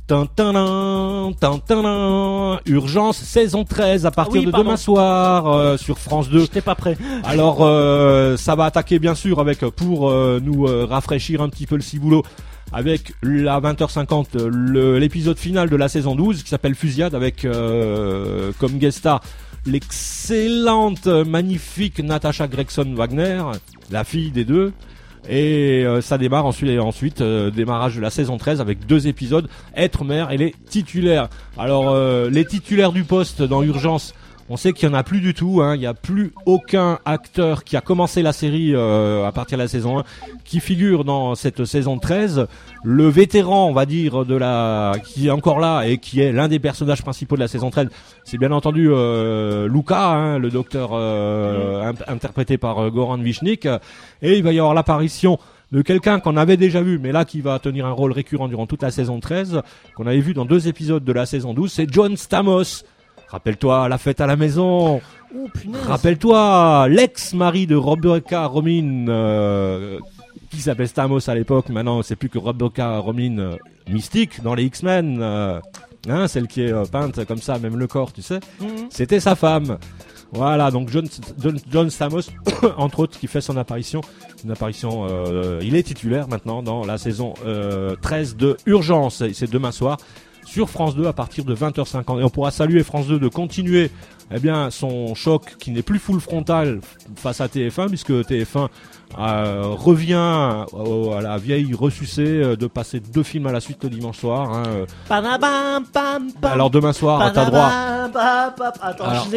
[SPEAKER 7] Urgence saison 13 à partir de demain soir sur France 2.
[SPEAKER 1] J'étais pas prêt.
[SPEAKER 7] Alors ça va attaquer bien sûr avec pour nous rafraîchir un petit peu le ciboulot avec à 20h50 l'épisode final de la saison 12 qui s'appelle Fusillade avec comme guest star l'excellente, magnifique Natasha Gregson-Wagner, la fille des deux. Et ça démarre ensuite démarrage de la saison 13 avec 2 épisodes, Être mère et les titulaires. Alors les titulaires du poste dans Urgence, on sait qu'il y en a plus du tout, il y a plus aucun acteur qui a commencé la série à partir de la saison 1 qui figure dans cette saison 13. Le vétéran, on va dire, qui est encore là et qui est l'un des personnages principaux de la saison 13, c'est bien entendu Luca, le docteur interprété par Goran Vichnik. Et il va y avoir l'apparition de quelqu'un qu'on avait déjà vu, mais là qui va tenir un rôle récurrent durant toute la saison 13, qu'on avait vu dans 2 épisodes de la saison 12, c'est John Stamos. Rappelle-toi La fête à la maison.
[SPEAKER 1] Oh, punaise.
[SPEAKER 7] Rappelle-toi l'ex-mari de Rebecca Romijn, qui s'appelait Stamos à l'époque. Maintenant, c'est plus que Rebecca Romijn Mystique dans les X-Men. Celle qui est peinte comme ça, même le corps, tu sais. C'était sa femme. Voilà, donc John Stamos, entre autres, qui fait son apparition. Une apparition, il est titulaire maintenant dans la saison 13 de Urgence. C'est demain soir sur France 2 à partir de 20h50. Et on pourra saluer France 2 de continuer son choc qui n'est plus full frontal face à TF1, puisque TF1 revient à la vieille ressucée de passer 2 films à la suite le dimanche soir. Alors demain soir, t'as droit.
[SPEAKER 1] Attends, alors...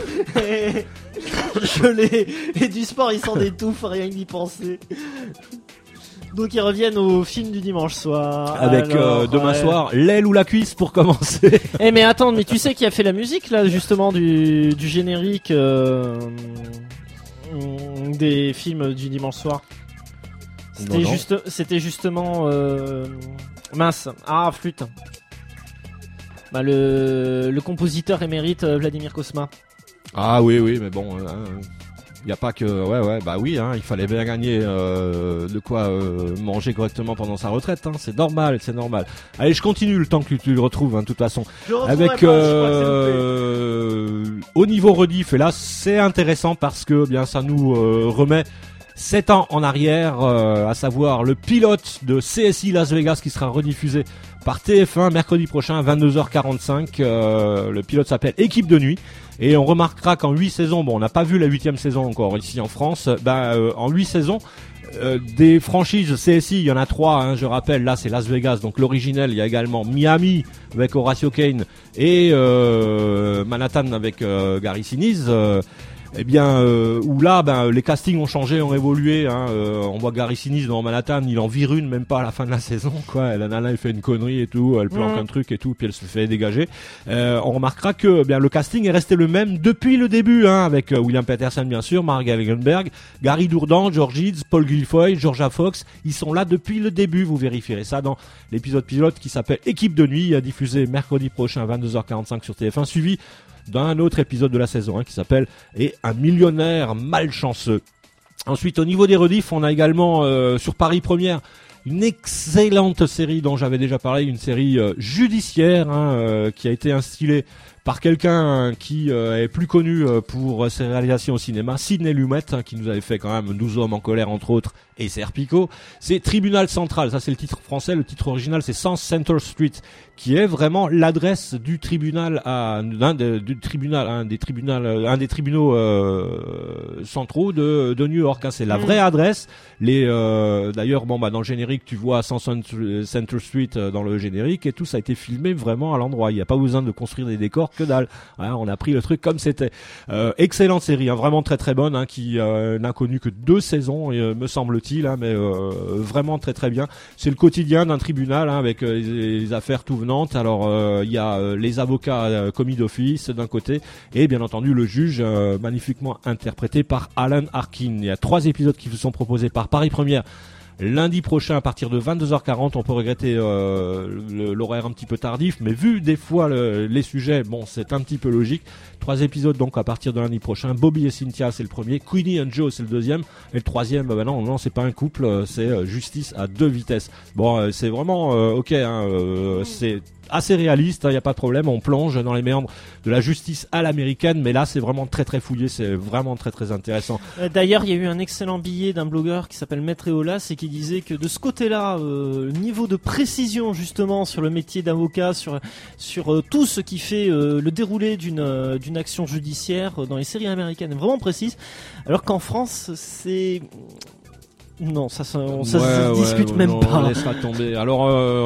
[SPEAKER 1] je l'ai. Et du sport, ils s'en étouffent, rien que d'y penser. Donc ils reviennent au film du dimanche soir.
[SPEAKER 7] Avec demain soir, l'aile ou la cuisse pour commencer.
[SPEAKER 1] Mais attends, mais tu sais qui a fait la musique là justement du générique des films du dimanche soir? C'était justement mince. Flûte. Le compositeur émérite Vladimir Cosma.
[SPEAKER 7] Ah oui, mais bon. Il n'y a pas que il fallait bien gagner de quoi manger correctement pendant sa retraite, c'est normal. Allez, je continue le temps que tu le retrouves, de toute façon. Avec au niveau rediff, et là c'est intéressant parce que ça nous remet 7 ans en arrière, à savoir le pilote de CSI Las Vegas qui sera rediffusé par TF1 mercredi prochain à 22h45. Le pilote s'appelle Équipe de nuit. Et on remarquera qu'en 8 saisons, on n'a pas vu la 8e saison encore ici en France, en 8 saisons, des franchises CSI, il y en a 3, je rappelle, là c'est Las Vegas, donc l'originel, il y a également Miami avec Horatio Kane et Manhattan avec Gary Sinise. Où là, les castings ont changé, ont évolué. On voit Gary Sinise dans Manhattan, il en vire une même pas à la fin de la saison, quoi. La nana, elle fait une connerie et tout, elle planque un truc et tout, puis elle se fait dégager. On remarquera que le casting est resté le même depuis le début, avec William Peterson bien sûr, Mark Wahlberg, Gary Dourdan, George Eads, Paul Guilfoyle, Georgia Fox. Ils sont là depuis le début. Vous vérifierez ça dans l'épisode pilote qui s'appelle Équipe de nuit, diffusé mercredi prochain à 22h45 sur TF1, suivi d'un autre épisode de la saison 1 qui s'appelle Et un millionnaire malchanceux. Ensuite, au niveau des rediffs, on a également sur Paris Première une excellente série dont j'avais déjà parlé, une série judiciaire qui a été instillée par quelqu'un qui est plus connu pour ses réalisations au cinéma, Sidney Lumet, qui nous avait fait quand même 12 hommes en colère entre autres, et Serpico. C'est Tribunal Central, ça c'est le titre français, le titre original c'est South Center Street, qui est vraiment l'adresse du tribunal un des tribunaux centraux de New York, c'est la vraie adresse. D'ailleurs dans le générique tu vois South Center Street dans le générique, et tout ça a été filmé vraiment à l'endroit, il n'y a pas besoin de construire des décors, que dalle. On a pris le truc comme c'était. Excellente série, vraiment très très bonne, qui n'a connu que 2 saisons, me semble-t-il, mais vraiment très très bien. C'est le quotidien d'un tribunal, avec les affaires tout venantes. Alors il y a les avocats commis d'office d'un côté, et bien entendu le juge magnifiquement interprété par Alan Arkin. Il y a 3 épisodes qui vous sont proposés par Paris Première lundi prochain à partir de 22h40. On peut regretter l'horaire un petit peu tardif, mais vu des fois les sujets, c'est un petit peu logique. 3 épisodes donc à partir de lundi prochain. Bobby et Cynthia c'est le premier, Queenie and Joe c'est le deuxième, et le troisième non c'est pas un couple, c'est justice à 2 vitesses. C'est vraiment ok, c'est assez réaliste, y a pas de problème, on plonge dans les méandres de la justice à l'américaine, mais là c'est vraiment très très fouillé, c'est vraiment très très intéressant.
[SPEAKER 1] D'ailleurs il y a eu un excellent billet d'un blogueur qui s'appelle Maître Eolas, et qui disait que de ce côté-là, le niveau de précision justement sur le métier d'avocat, sur tout ce qui fait le déroulé d'une action judiciaire dans les séries américaines est vraiment précise, alors qu'en France c'est... Non, ça se discute même pas.
[SPEAKER 7] On laissera tomber. Alors,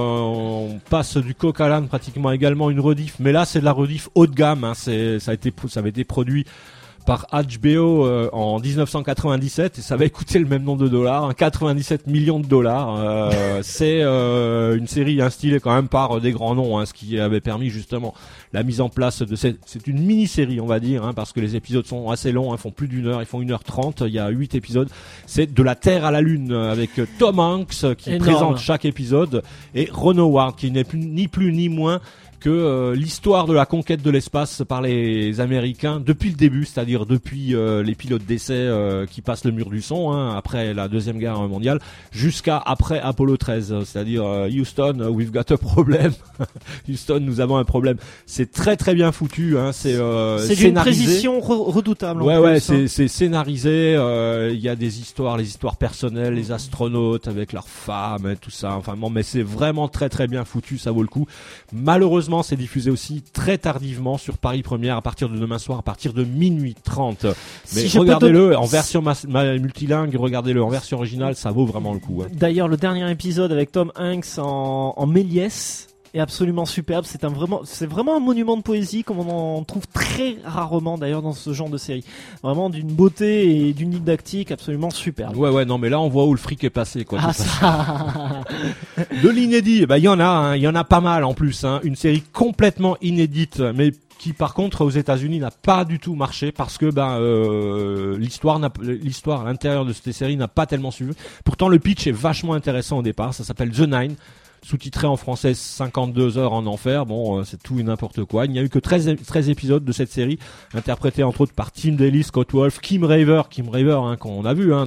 [SPEAKER 7] on passe du coq à l'âne, pratiquement également une rediff, mais là c'est de la rediff haut de gamme. Ça avait été produit par HBO en 1997, et ça va coûter le même nombre de dollars, 97 millions de dollars. C'est une série instillée quand même par des grands noms, ce qui avait permis justement la mise en place de c'est une mini-série, on va dire, parce que les épisodes sont assez longs, ils font plus d'1 heure, ils font 1h30, il y a 8 épisodes. C'est de la Terre à la Lune, avec Tom Hanks qui présente chaque épisode, et Ron Howard qui n'est ni plus ni moins que l'histoire de la conquête de l'espace par les Américains depuis le début, c'est-à-dire depuis les pilotes d'essai qui passent le mur du son, après la Deuxième Guerre mondiale, jusqu'à après Apollo 13, c'est-à-dire Houston, we've got a problem. Houston, nous avons un problème. C'est très très bien foutu, c'est
[SPEAKER 1] d'une précision redoutable.
[SPEAKER 7] C'est scénarisé, il y a des histoires, les histoires personnelles, les astronautes avec leurs femmes et tout ça, mais c'est vraiment très très bien foutu, ça vaut le coup. Malheureusement, c'est diffusé aussi très tardivement sur Paris Première à partir de demain soir, à partir de 00h30. Mais regardez-le en version multilingue, regardez-le en version originale, ça vaut vraiment le coup.
[SPEAKER 1] D'ailleurs, le dernier épisode avec Tom Hanks en Méliès est absolument superbe. C'est vraiment un monument de poésie, comme on en trouve très rarement d'ailleurs dans ce genre de série. Vraiment d'une beauté et d'une didactique absolument superbe.
[SPEAKER 7] Non, mais là on voit où le fric est passé, quoi. De l'inédit, il y en a pas mal en plus, une série complètement inédite, mais qui par contre aux États-Unis n'a pas du tout marché, parce que l'histoire à l'intérieur de cette série n'a pas tellement suivi. Pourtant le pitch est vachement intéressant au départ. Ça s'appelle The Nine, sous-titré en français 52 heures en enfer. C'est tout et n'importe quoi. Il n'y a eu que 13 épisodes de cette série, interprétés entre autres par Tim Daly, Scott Wolf, Kim Raver, qu'on a vu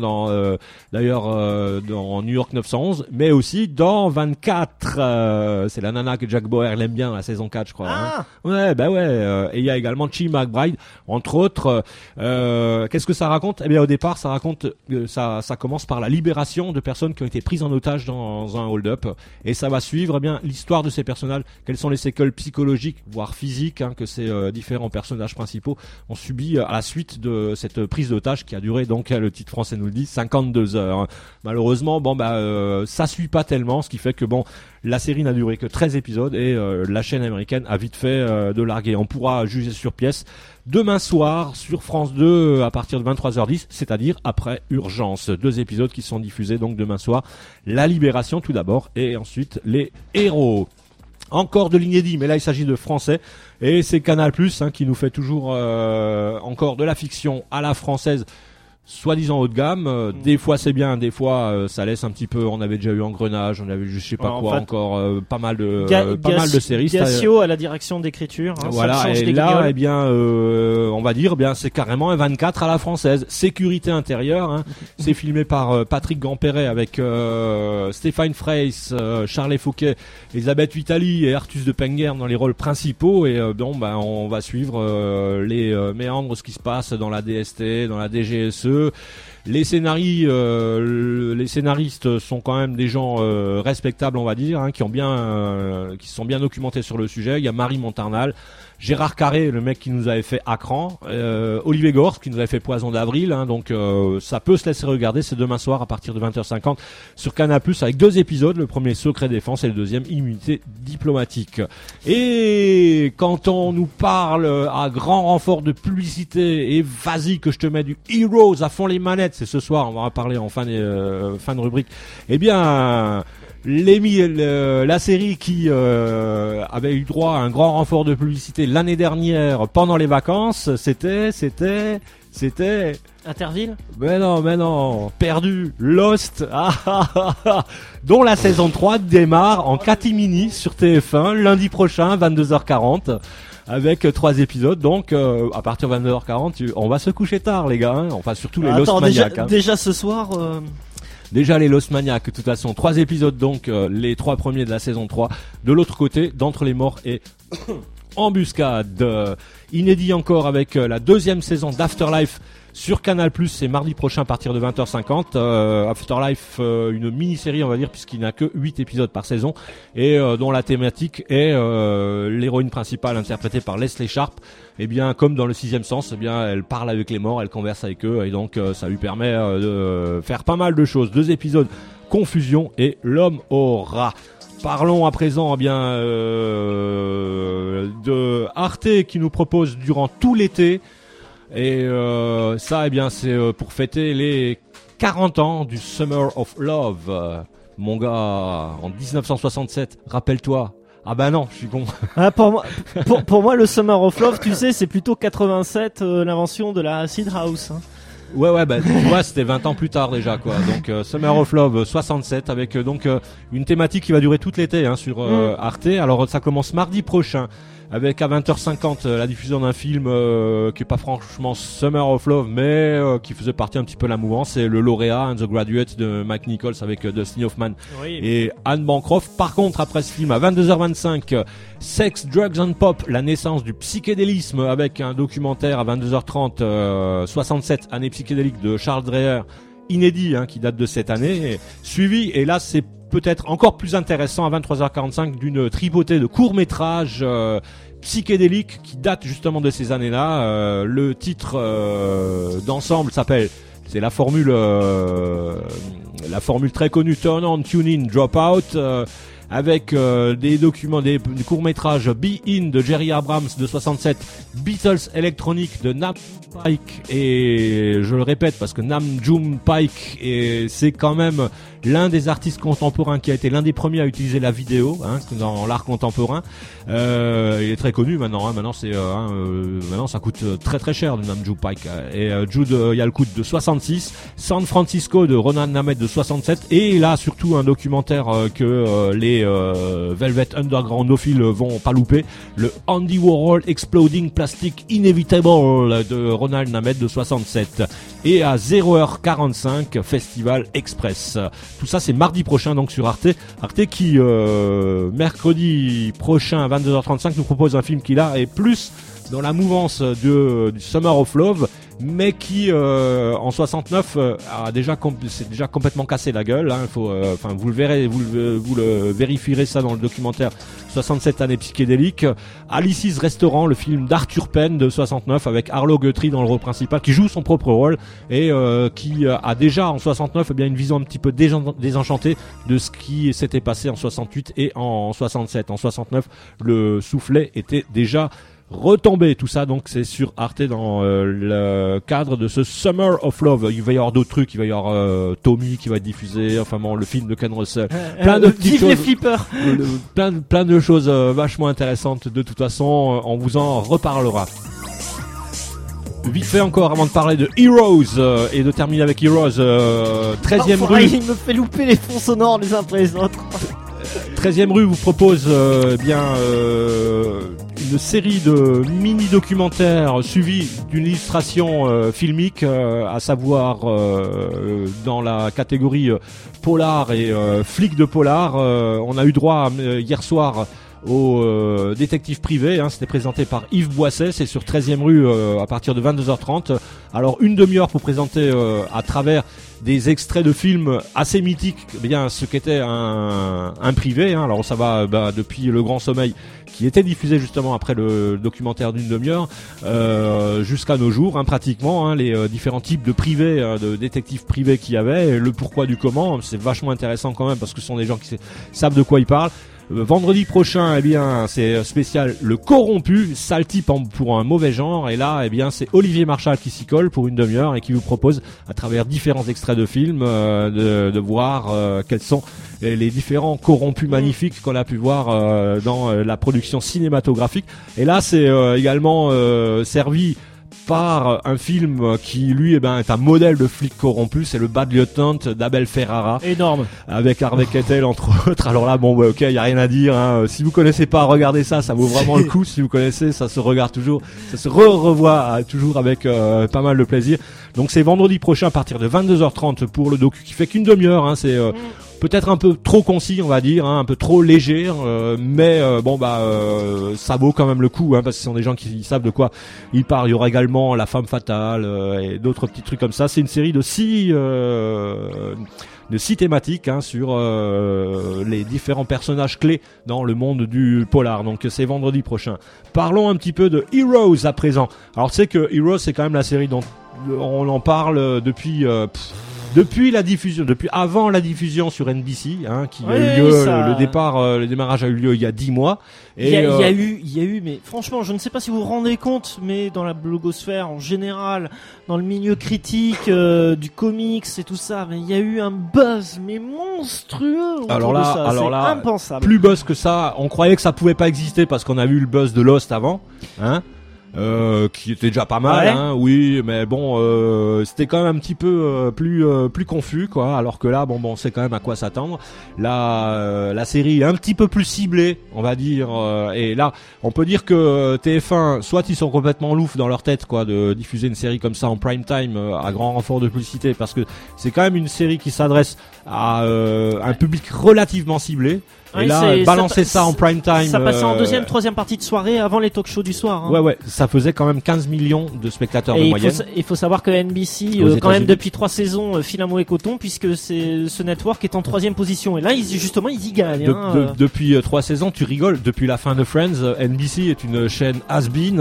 [SPEAKER 7] dans New York 911, mais aussi dans 24. C'est la nana que Jack Bauer l'aime bien, la saison 4, je crois. Et il y a également Chi McBride, entre autres. Qu'est-ce que ça raconte ? Au départ, ça raconte, ça commence par la libération de personnes qui ont été prises en otage dans un hold-up, et ça va suivre l'histoire de ces personnages, quelles sont les séquelles psychologiques voire physiques que ces différents personnages principaux ont subi à la suite de cette prise d'otage qui a duré, donc le titre français nous le dit, 52 heures. Malheureusement ça suit pas tellement, ce qui fait que la série n'a duré que 13 épisodes, et la chaîne américaine a vite fait de larguer. On pourra juger sur pièce demain soir sur France 2 à partir de 23h10, c'est-à-dire après Urgence. 2 épisodes qui sont diffusés donc demain soir. La Libération tout d'abord, et ensuite Les Héros. Encore de l'inédit, mais là il s'agit de français, et c'est Canal+, qui nous fait toujours encore de la fiction à la française, soi-disant haut de gamme. Des fois c'est bien, des fois ça laisse un petit peu. On avait déjà eu Engrenage, on avait je sais pas
[SPEAKER 1] Alors,
[SPEAKER 7] quoi
[SPEAKER 1] en fait,
[SPEAKER 7] encore, pas mal de séries.
[SPEAKER 1] Gassio à la direction d'écriture. Hein,
[SPEAKER 7] voilà,
[SPEAKER 1] ça change
[SPEAKER 7] et
[SPEAKER 1] des
[SPEAKER 7] là,
[SPEAKER 1] guignols.
[SPEAKER 7] eh bien, on va dire, bien, c'est carrément un 24 à la française. Sécurité intérieure. Hein. C'est filmé par Patrick Gamperret avec Stéphane Freys, Charles Fouquet, Elisabeth Vitali et Artus de Penger dans les rôles principaux. Et on va suivre les méandres, ce qui se passe dans la DST, dans la DGSE. Les scénaristes sont quand même des gens respectables, on va dire, hein, qui se sont bien documentés sur le sujet. Il y a Marie Montarnal, Gérard Carré, le mec qui nous avait fait Acran, Olivier Gors qui nous avait fait Poison d'avril, hein, donc ça peut se laisser regarder. C'est demain soir à partir de 20h50 sur Canal+, avec 2 épisodes, le premier Secret Défense et le deuxième Immunité diplomatique. Et quand on nous parle à grand renfort de publicité, et vas-y que je te mets du Heroes à fond les manettes, c'est ce soir, on va en parler en fin de rubrique, eh bien... la série qui avait eu droit à un grand renfort de publicité l'année dernière pendant les vacances, c'était
[SPEAKER 1] Interville.
[SPEAKER 7] Mais non, perdu, Lost, dont la saison 3 démarre en catimini sur TF1 lundi prochain 22h40. Avec 3 épisodes, donc à partir de 22h40, on va se coucher tard, les gars. Hein. Enfin, surtout les Lost Maniacs.
[SPEAKER 1] Déjà ce soir.
[SPEAKER 7] Déjà les Lost Maniacs, de toute façon, 3 épisodes, donc les 3 premiers de la saison 3. De l'autre côté, d'Entre les morts et Embuscade. Inédit encore avec la 2e saison d'Afterlife sur Canal+, c'est mardi prochain à partir de 20h50. Afterlife, une mini-série, on va dire, puisqu'il n'a que 8 épisodes par saison, et dont la thématique est l'héroïne principale interprétée par Leslie Sharp. Et bien, comme dans le 6e sens, eh bien, elle parle avec les morts, elle converse avec eux, et donc ça lui permet de faire pas mal de choses. 2 épisodes, Confusion et L'homme au rat. Parlons à présent de Arte qui nous propose durant tout l'été. Et ça, eh bien, c'est pour fêter les 40 ans du Summer of Love. Mon gars, en 1967, rappelle-toi. Ah bah non, je suis con.
[SPEAKER 1] Pour moi, le Summer of Love, tu sais, c'est plutôt 87, l'invention de la Acid House. Hein.
[SPEAKER 7] Ouais, bah tu vois, c'était 20 ans plus tard déjà, quoi. Donc Summer of Love 67 avec donc une thématique qui va durer toute l'été, hein, sur Arte. Alors ça commence mardi prochain avec à 20h50 la diffusion d'un film qui est pas franchement Summer of Love, mais qui faisait partie un petit peu de la mouvance. C'est le lauréat, hein, The Graduate de Mike Nichols avec Dustin Hoffman et Anne Bancroft. Par contre, après ce film, à 22h25, Sex, Drugs and Pop, la naissance du psychédélisme, avec un documentaire à 22h30, 67 années psychédéliques de Charles Dreher, inédit, hein, qui date de cette année, suivi, et là c'est peut-être encore plus intéressant, à 23h45, d'une tripotée de courts-métrages psychédéliques qui datent justement de ces années-là. Le titre d'ensemble s'appelle, c'est la formule très connue, Turn On, Tune In, Drop Out, avec des documents, des courts-métrages Be In de Jerry Abrams de 67, Beatles Electronic de Nam Pike, et je le répète parce que Nam June Pike, et c'est quand même l'un des artistes contemporains qui a été l'un des premiers à utiliser la vidéo, hein, dans l'art contemporain. Il est très connu maintenant, hein, maintenant ça coûte très très cher de Nam June Pike. Et Jude Yalkut de 66, San Francisco de Ronan Namet de 67, et là surtout un documentaire que les Velvet Undergroundophiles vont pas louper, le Andy Warhol Exploding Plastic Inevitable de Ronald Namet de 67. Et à 0h45, Festival Express. Tout ça c'est mardi prochain donc sur Arte. Arte qui mercredi prochain à 22h35 nous propose un film qui là est plus dans la mouvance du Summer of Love, mais qui en 69 s'est déjà complètement cassé la gueule, hein. Vous le verrez, vous le vérifierez ça dans le documentaire 67 années psychédéliques. Alice's Restaurant, le film d'Arthur Penn de 69 avec Arlo Guthrie dans le rôle principal, qui joue son propre rôle et qui a déjà en 69 eh bien une vision un petit peu désenchantée de ce qui s'était passé en 68 et en 67. En 69, le soufflet était déjà retombé. Tout ça donc c'est sur Arte dans le cadre de ce Summer of Love. Il va y avoir d'autres trucs, il va y avoir Tommy qui va être diffusé, enfin bon, le film de Ken Russell, plein de petites choses,
[SPEAKER 1] les flippers,
[SPEAKER 7] plein de choses vachement intéressantes. De toute façon on vous en reparlera. Vite fait encore avant de parler de Heroes et de terminer avec Heroes, 13e rue.
[SPEAKER 1] Il me fait louper les fonds sonores les uns après les autres.
[SPEAKER 7] 13e rue vous propose une série de mini-documentaires suivis d'une illustration filmique, à savoir dans la catégorie polar et flic de polar. On a eu droit hier soir au détective privé, c'était présenté par Yves Boisset, c'est sur 13e rue à partir de 22h30. Alors une demi-heure pour présenter à travers des extraits de films assez mythiques, ce qu'était un privé, alors ça va depuis Le Grand Sommeil qui était diffusé justement après le documentaire d'une demi-heure jusqu'à nos jours, pratiquement, les différents types de privés, de détectives privés qu'il y avait, et le pourquoi du comment. C'est vachement intéressant quand même parce que ce sont des gens qui savent de quoi ils parlent. Vendredi prochain, c'est spécial Le Corrompu, sale type pour un mauvais genre, et là, c'est Olivier Marchal qui s'y colle pour une demi-heure et qui vous propose, à travers différents extraits de films, de voir quels sont les différents corrompus magnifiques qu'on a pu voir dans la production cinématographique. Et là, c'est également servi par un film qui lui est un modèle de flic corrompu, c'est le Bad Lieutenant d'Abel Ferrara.
[SPEAKER 1] Énorme.
[SPEAKER 7] Avec Harvey Keitel entre autres. Alors là ok, y a rien à dire, si vous connaissez pas, regardez ça vaut vraiment le coup. Si vous connaissez, ça se regarde toujours, ça se revoit toujours avec pas mal de plaisir. Donc c'est vendredi prochain à partir de 22h30 pour le docu qui fait qu'une demi-heure, c'est peut-être un peu trop concis, on va dire, un peu trop léger, mais ça vaut quand même le coup, parce que ce sont des gens qui savent de quoi ils parlent. Il y aura également La Femme Fatale et d'autres petits trucs comme ça. C'est une série de 6 thématiques sur les différents personnages clés dans le monde du polar. Donc c'est vendredi prochain. Parlons un petit peu de Heroes à présent. Alors tu sais que Heroes, c'est quand même la série dont on en parle depuis la diffusion, depuis avant la diffusion sur NBC, qui a eu lieu, le démarrage a eu lieu il y a 10 mois. Et
[SPEAKER 1] il y a eu, mais franchement, je ne sais pas si vous vous rendez compte, mais dans la blogosphère en général, dans le milieu critique du comics et tout ça, mais il y a eu un buzz mais monstrueux.
[SPEAKER 7] Alors là,
[SPEAKER 1] c'est impensable.
[SPEAKER 7] Plus buzz que ça, on croyait que ça pouvait pas exister parce qu'on a vu le buzz de Lost avant, qui était déjà pas mal, oui, mais c'était quand même un petit peu plus confus, quoi. Alors que là, on sait quand même à quoi s'attendre. La série est un petit peu plus ciblée, on va dire, et là, on peut dire que TF1, soit ils sont complètement loufs dans leur tête, quoi, de diffuser une série comme ça en prime time à grand renfort de publicité, parce que c'est quand même une série qui s'adresse à un public relativement ciblé. Et balancer ça en prime time.
[SPEAKER 1] Ça passait en deuxième, troisième partie de soirée avant les talk shows du soir.
[SPEAKER 7] Ouais, ça faisait quand même 15 millions de spectateurs de moyenne.
[SPEAKER 1] Il faut savoir que NBC, quand même depuis 3 saisons, file un mauvais coton puisque ce network est en troisième position. Et là, ils y gagnent.
[SPEAKER 7] Depuis 3 saisons, tu rigoles. Depuis la fin de Friends, NBC est une chaîne has-been.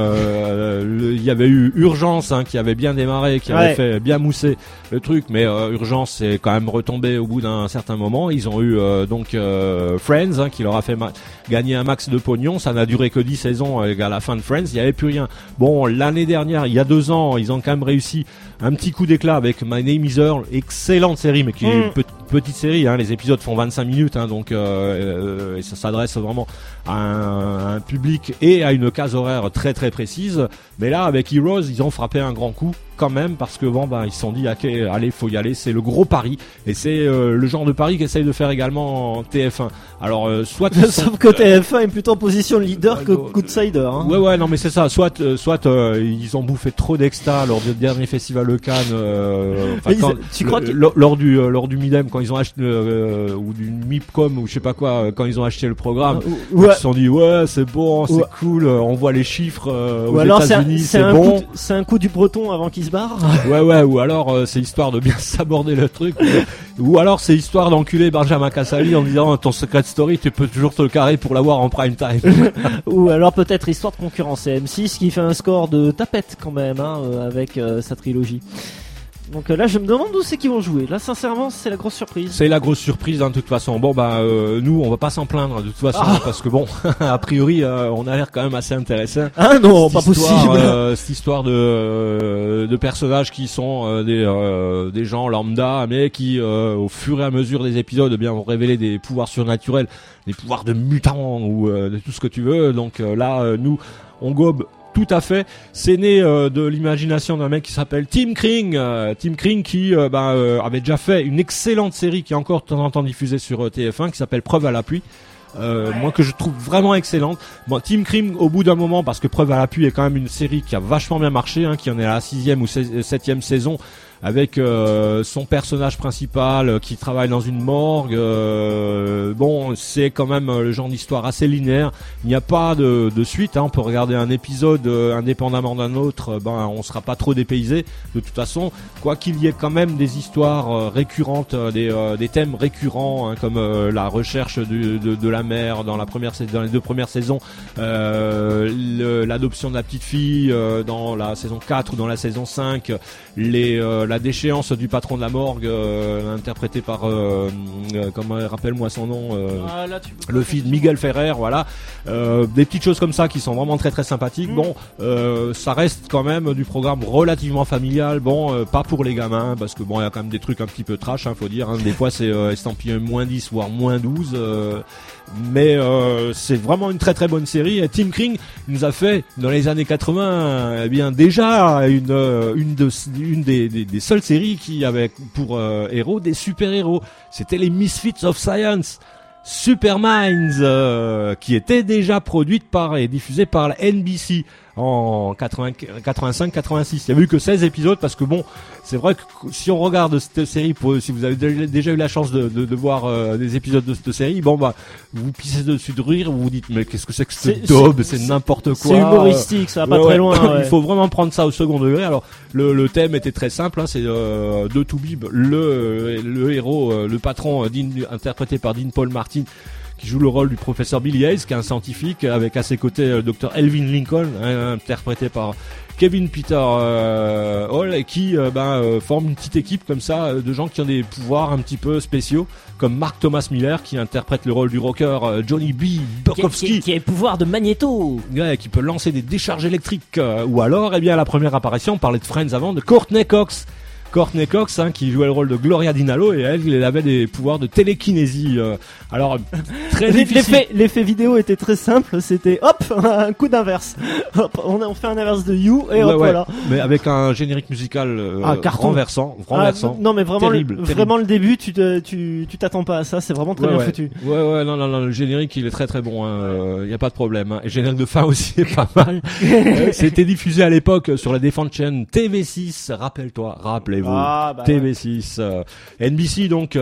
[SPEAKER 7] Il y avait eu Urgence, qui avait bien démarré, qui avait fait bien mousser le truc, mais Urgence est quand même retombé au bout d'un certain moment. Ils ont eu Friends, qui leur a fait gagner un max de pognon. Ça n'a duré que 10 saisons. À la fin de Friends, il n'y avait plus rien. L'année dernière, il y a 2 ans, ils ont quand même réussi un petit coup d'éclat avec My Name is Earl, excellente série, mais qui est une petite série, les épisodes font 25 minutes, donc et ça s'adresse vraiment à un public et à une case horaire très très précise. Mais là, avec Heroes, ils ont frappé un grand coup quand même, parce que ils se sont dit allez, faut y aller, c'est le gros pari, et c'est le genre de pari qu'essaye de faire également TF1. Alors
[SPEAKER 1] sauf que TF1 est plutôt en position leader que outsider.
[SPEAKER 7] Ouais, non mais c'est ça. Soit ils ont bouffé trop d'exta lors du dernier festival de Cannes. Lors du Midem, quand ils ont acheté ou du MIPCOM ou je sais pas quoi, quand ils ont acheté le programme, ils se sont dit c'est bon, c'est cool, on voit les chiffres aux États-Unis, c'est bon.
[SPEAKER 1] C'est un coup du Breton avant qu'il se barre.
[SPEAKER 7] Ouais, ou alors c'est histoire de bien s'aborder le truc, ou alors c'est histoire d'enculer Benjamin Castaldi en disant ton secret story, tu peux toujours te le carrer pour l'avoir en prime time.
[SPEAKER 1] Ou alors peut-être histoire de concurrencer M6 qui fait un score de tapette quand même, avec sa trilogie. Donc là, je me demande où c'est qu'ils vont jouer. Là, sincèrement, c'est la grosse surprise.
[SPEAKER 7] C'est la grosse surprise, de toute façon. Nous, on va pas s'en plaindre, de toute façon, parce que a priori, on a l'air quand même assez intéressant.
[SPEAKER 1] Ah non, pas possible.
[SPEAKER 7] Cette histoire de personnages qui sont des gens lambda, mais qui, au fur et à mesure des épisodes, vont révéler des pouvoirs surnaturels, des pouvoirs de mutants ou de tout ce que tu veux. Donc là, nous, on gobe Tout à fait. C'est né de l'imagination d'un mec qui s'appelle Tim Kring. Tim Kring qui avait déjà fait une excellente série qui est encore de temps en temps diffusée sur TF1 qui s'appelle Preuve à l'appui. Moi que je trouve vraiment excellente. Bon, Tim Kring au bout d'un moment, parce que Preuve à l'appui est quand même une série qui a vachement bien marché, qui en est à la 6e ou 7e saison, avec son personnage principal qui travaille dans une morgue. Bon, c'est quand même le genre d'histoire assez linéaire. Il n'y a pas de suite. On peut regarder un épisode indépendamment d'un autre. On sera pas trop dépaysé. De toute façon, quoi qu'il y ait quand même des histoires récurrentes, des thèmes récurrents, comme la recherche de la mère dans les 2 premières saisons, l'adoption de la petite fille dans la saison 4 ou dans la saison 5, la déchéance du patron de la morgue interprété par rappelle-moi son nom, le fils de Miguel Ferrer, voilà, des petites choses comme ça qui sont vraiment très très sympathiques. Ça reste quand même du programme relativement familial, pas pour les gamins parce que il y a quand même des trucs un petit peu trash, faut dire, des fois c'est estampillé -10 voire -12, mais c'est vraiment une très très bonne série. Et Tim Kring nous a fait dans les années 80 déjà une des seules séries qui avait pour héros des super-héros. C'était les Misfits of Science, Super Minds, qui était déjà produite et diffusée par la NBC en 85-86. Il n'y a eu que 16 épisodes parce que c'est vrai que si on regarde cette série, si vous avez déjà eu la chance de voir des épisodes de cette série, vous pissez dessus de rire, vous vous dites mais qu'est-ce que c'est que cette daube, c'est n'importe quoi.
[SPEAKER 1] C'est humoristique, ça va pas très loin. Ouais.
[SPEAKER 7] Il faut vraiment prendre ça au second degré. Alors le thème était très simple, c'est de Toubib, le héros, le patron, interprété par Dean Paul Martin, qui joue le rôle du professeur Billy Hayes, qui est un scientifique, avec à ses côtés le docteur Elvin Lincoln, interprété par Kevin Peter Hall, et qui forme une petite équipe comme ça de gens qui ont des pouvoirs un petit peu spéciaux, comme Mark Thomas Miller qui interprète le rôle du rocker Johnny B. Burkowski,
[SPEAKER 1] qui a le pouvoir de magnéto,
[SPEAKER 7] qui peut lancer des décharges électriques, ou alors la première apparition, on parlait de Friends avant, de Courtney Cox, qui jouait le rôle de Gloria Dinalo, et elle avait des pouvoirs de télékinésie. Alors très difficile.
[SPEAKER 1] L'effet vidéo était très simple, c'était hop, un coup d'inverse. Hop, on fait un inverse de You et hop, voilà.
[SPEAKER 7] Mais avec un générique musical renversant.
[SPEAKER 1] Non mais vraiment
[SPEAKER 7] terrible.
[SPEAKER 1] Vraiment le début, tu t'attends pas à ça, c'est vraiment très bien foutu.
[SPEAKER 7] Non, le générique il est très très bon, y a pas de problème. Et le générique de fin aussi est pas mal. C'était diffusé à l'époque sur la défunte chaîne TV6, rappelez-vous. TV6, NBC donc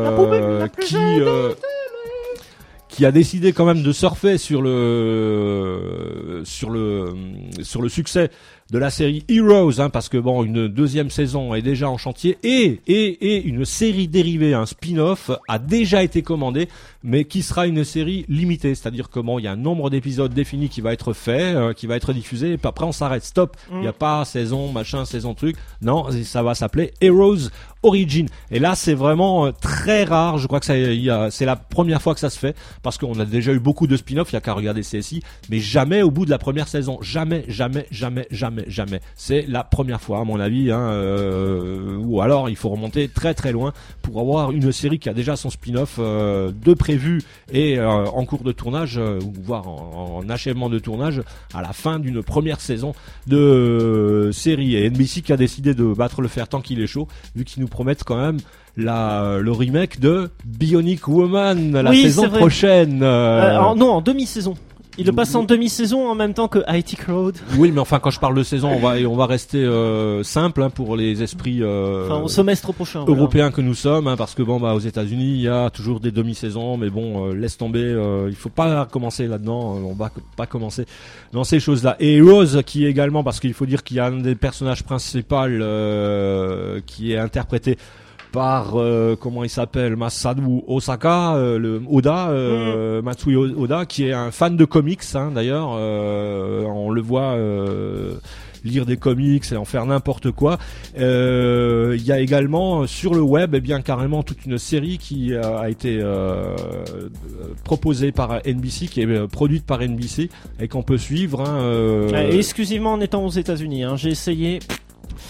[SPEAKER 7] qui a décidé quand même de surfer sur le succès de la série Heroes, parce que une deuxième saison est déjà en chantier et une série dérivée, un spin-off a déjà été commandé, mais qui sera une série limitée, c'est-à-dire que il y a un nombre d'épisodes défini qui va être fait, qui va être diffusé, et puis après on s'arrête, stop. Il n'y a pas saison truc, non, ça va s'appeler Heroes Origin. Et là c'est vraiment très rare, je crois que c'est la première fois que ça se fait, parce qu'on a déjà eu beaucoup de spin-off, il y a qu'à regarder CSI, mais jamais au bout de la première saison, jamais. C'est la première fois à mon avis, ou alors il faut remonter très très loin pour avoir une série qui a déjà son spin-off de prévu et en cours de tournage, voire en achèvement de tournage à la fin d'une première saison de série. Et NBC qui a décidé de battre le fer tant qu'il est chaud, vu qu'ils nous promettent quand même le remake de Bionic Woman la saison prochaine.
[SPEAKER 1] Non, en demi-saison. Il le passe en demi-saison en même temps que IT Crowd.
[SPEAKER 7] Oui, mais enfin quand je parle de saison, on va rester simple pour les esprits
[SPEAKER 1] au semestre prochain
[SPEAKER 7] européens que nous sommes, parce que aux États-Unis il y a toujours des demi-saisons, mais laisse tomber, il faut pas commencer là-dedans, on va pas commencer dans ces choses-là. Et Rose qui est également, parce qu'il faut dire qu'il y a un des personnages principaux qui est interprété par comment il s'appelle, Masaru Osaka, Matsui Oda, qui est un fan de comics, d'ailleurs, on le voit lire des comics et en faire n'importe quoi. Il y a également sur le web carrément toute une série qui a été proposée par NBC, qui est produite par NBC et qu'on peut suivre.
[SPEAKER 1] Exclusivement en étant aux États-Unis. J'ai essayé.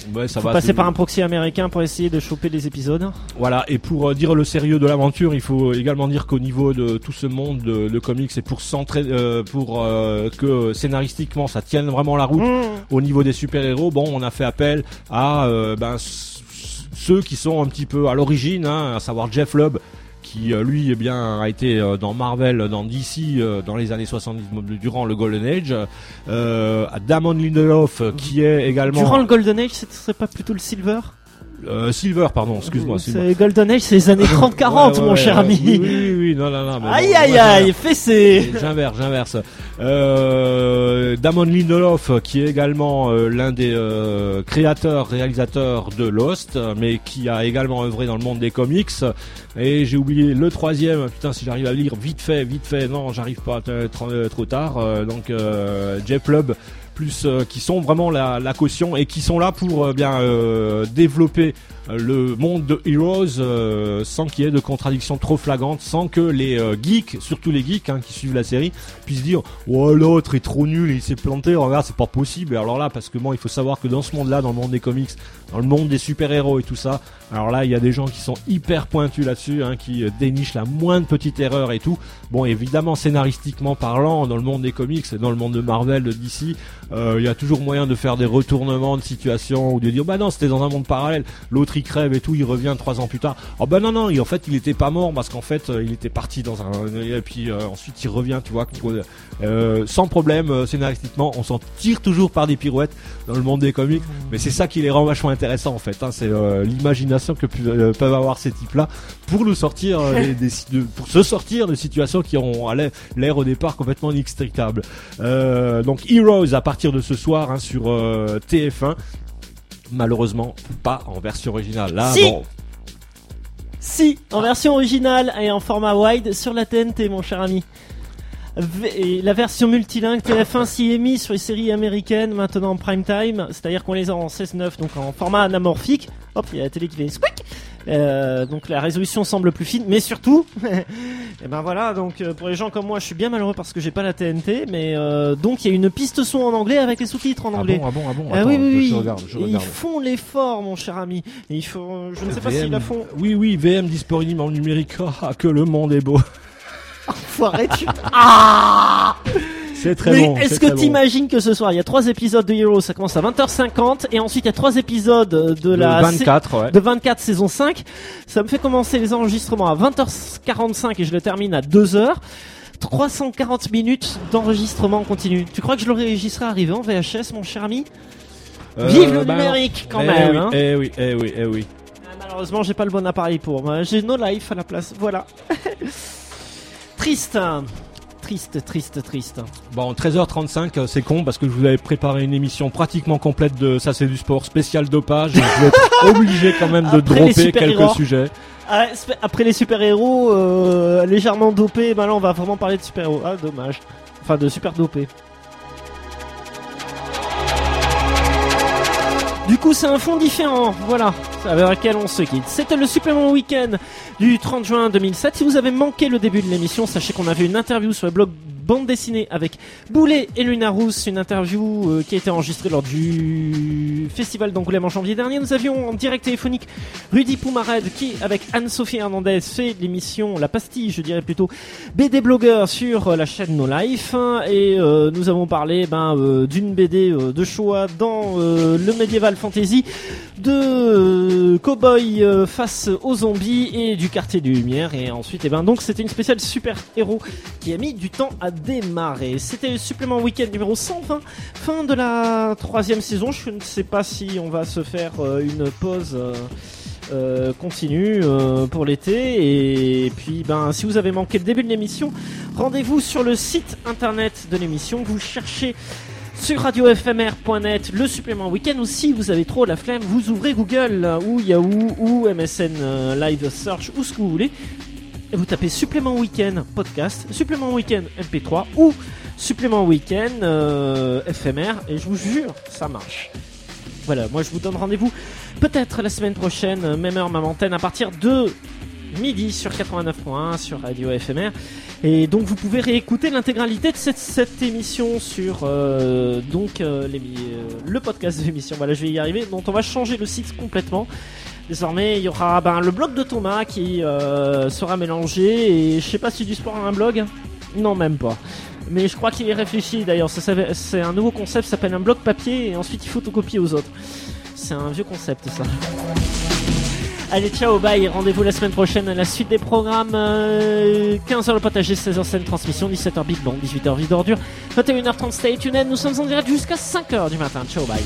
[SPEAKER 7] Ouais, ça
[SPEAKER 1] Faut
[SPEAKER 7] va.
[SPEAKER 1] passer par un proxy américain pour essayer de choper les épisodes.
[SPEAKER 7] Voilà, et pour dire le sérieux de l'aventure, il faut également dire qu'au niveau de tout ce monde de comics, c'est pour que scénaristiquement ça tienne vraiment la route. Au niveau des super-héros, bon, on a fait appel à ceux qui sont un petit peu à l'origine, à savoir Jeff Lubb, qui lui eh bien a été dans Marvel, dans DC dans les années 70 durant le Golden Age, à Damon Lindelof qui est également
[SPEAKER 1] Durant le Golden Age, ce serait pas plutôt le Silver?
[SPEAKER 7] Silver, pardon, excuse-moi.
[SPEAKER 1] C'est Golden Age, c'est les années 30-40, mon cher ami.
[SPEAKER 7] Oui, non. Mais
[SPEAKER 1] Aïe, fessé.
[SPEAKER 7] J'inverse. Damon Lindelof, qui est également l'un des réalisateurs de Lost, mais qui a également œuvré dans le monde des comics. Et j'ai oublié le troisième. Putain, si j'arrive à lire vite fait. Non, j'arrive pas trop tard. Donc Jeff Lubb. Plus qui sont vraiment la caution et qui sont là pour développer le monde de Heroes sans qu'il y ait de contradictions trop flagrantes, sans que les geeks, surtout les geeks qui suivent la série, puissent dire oh l'autre est trop nul, il s'est planté, regarde c'est pas possible. Et alors là, parce que il faut savoir que dans ce monde-là, dans le monde des comics, dans le monde des super-héros et tout ça, alors là il y a des gens qui sont hyper pointus là-dessus, qui dénichent la moindre petite erreur et tout. Bon, évidemment scénaristiquement parlant, dans le monde des comics, dans le monde de Marvel, de DC, il y a toujours moyen de faire des retournements de situation ou de dire bah non, c'était dans un monde parallèle, l'autre il crève et tout, il revient 3 ans plus tard. Oh bah non, en fait il était pas mort parce qu'en fait il était parti dans un et puis ensuite il revient, tu vois, sans problème scénaristiquement, on s'en tire toujours par des pirouettes dans le monde des comics, mais c'est ça qui les rend vachement intéressants en fait, c'est l'imagination que peuvent avoir ces types-là pour nous sortir pour se sortir de situations qui ont l'air au départ complètement inextricables. Donc Heroes à partir de ce soir sur TF1, malheureusement pas en version originale. Là,
[SPEAKER 1] Si, en version originale et en format wide sur la TNT, mon cher ami. Et la version multilingue TF1 s'y est mis sur les séries américaines maintenant en prime time, c'est-à-dire qu'on les a en 16:9, donc en format anamorphique. Hop, il y a la télé qui fait squeak. Donc la résolution semble plus fine, mais surtout, et ben voilà, donc pour les gens comme moi, je suis bien malheureux parce que j'ai pas la TNT, mais donc il y a une piste son en anglais avec les sous-titres en anglais.
[SPEAKER 7] Ah bon.
[SPEAKER 1] Attends, oui.
[SPEAKER 7] Je regarde.
[SPEAKER 1] Ils font l'effort, mon cher ami. Et il faut, je ne sais pas s'ils la font.
[SPEAKER 7] Oui, VM disponible en numérique. Ah, que le monde est beau.
[SPEAKER 1] Enfoiré,
[SPEAKER 7] C'est très
[SPEAKER 1] mais
[SPEAKER 7] bon.
[SPEAKER 1] est-ce que t'imagines que ce soir il y a 3 épisodes de Heroes, ça commence à 20h50 et ensuite il y a 3 épisodes de la
[SPEAKER 7] 24,
[SPEAKER 1] de 24 saison 5. Ça me fait commencer les enregistrements à 20h45 et je le termine à 2h. 340 minutes d'enregistrement continu. Tu crois que je l'enregistrerai arrivé en VHS, mon cher ami? Vive le numérique quand même.
[SPEAKER 7] Eh oui.
[SPEAKER 1] Malheureusement, j'ai pas le bon appareil pour. J'ai No Life à la place. Voilà. Triste.
[SPEAKER 7] Bon, 13h35, c'est con parce que je vous avais préparé une émission pratiquement complète de Ça c'est du sport spécial dopage. Je vais être obligé quand même de dropper quelques sujets.
[SPEAKER 1] Après les super-héros légèrement dopés, ben là on va vraiment parler de super-héros. Ah, dommage. Enfin, de super dopés. Du coup, c'est un fond différent, voilà, avec lequel on se quitte. C'était le supplément week-end du 30 juin 2007. Si vous avez manqué le début de l'émission, sachez qu'on avait une interview sur le blog Bande Dessinée avec Boulet et Luna Rousse, une interview qui a été enregistrée lors du festival d'Angoulême en janvier dernier. Nous avions en direct téléphonique Rudy Poumared qui, avec Anne-Sophie Hernandez, fait l'émission La Pastille, je dirais plutôt BD blogueur sur la chaîne No Life, et nous avons parlé d'une BD de choix dans le Medieval Fantasy, de Cowboy face aux zombies et du Quartier des Lumières. Et ensuite, donc c'était une spéciale super-héros qui a mis du temps à démarrer. C'était le supplément week-end numéro 120, fin de la 3e saison. Je ne sais pas si on va se faire une pause continue pour l'été. Et puis si vous avez manqué le début de l'émission, rendez-vous sur le site internet de l'émission. Vous cherchez sur radiofmr.net le supplément week-end, ou si vous avez trop la flemme, vous ouvrez Google ou Yahoo ou MSN Live Search ou ce que vous voulez. Et vous tapez supplément week-end podcast, supplément week-end MP3 ou supplément week-end éphémère, et je vous jure, ça marche. Voilà, moi je vous donne rendez-vous peut-être la semaine prochaine, même heure, même antenne, à partir de midi sur 89.1 sur Radio FMR. Et donc vous pouvez réécouter l'intégralité de cette émission sur le podcast de l'émission. Voilà, je vais y arriver. Donc on va changer le site complètement. Désormais, il y aura le blog de Thomas qui sera mélangé. Et je sais pas si du sport a un blog. Non, même pas. Mais je crois qu'il est réfléchi d'ailleurs. C'est un nouveau concept, ça s'appelle un blog papier et ensuite il photocopier aux autres. C'est un vieux concept ça. Allez, ciao, bye, rendez-vous la semaine prochaine à la suite des programmes. 15h le potager, 16h scène transmission, 17h Big Bang, 18h Vie d'ordure, 21h30 Stay Tuned. Nous sommes en direct jusqu'à 5h du matin. Ciao, bye.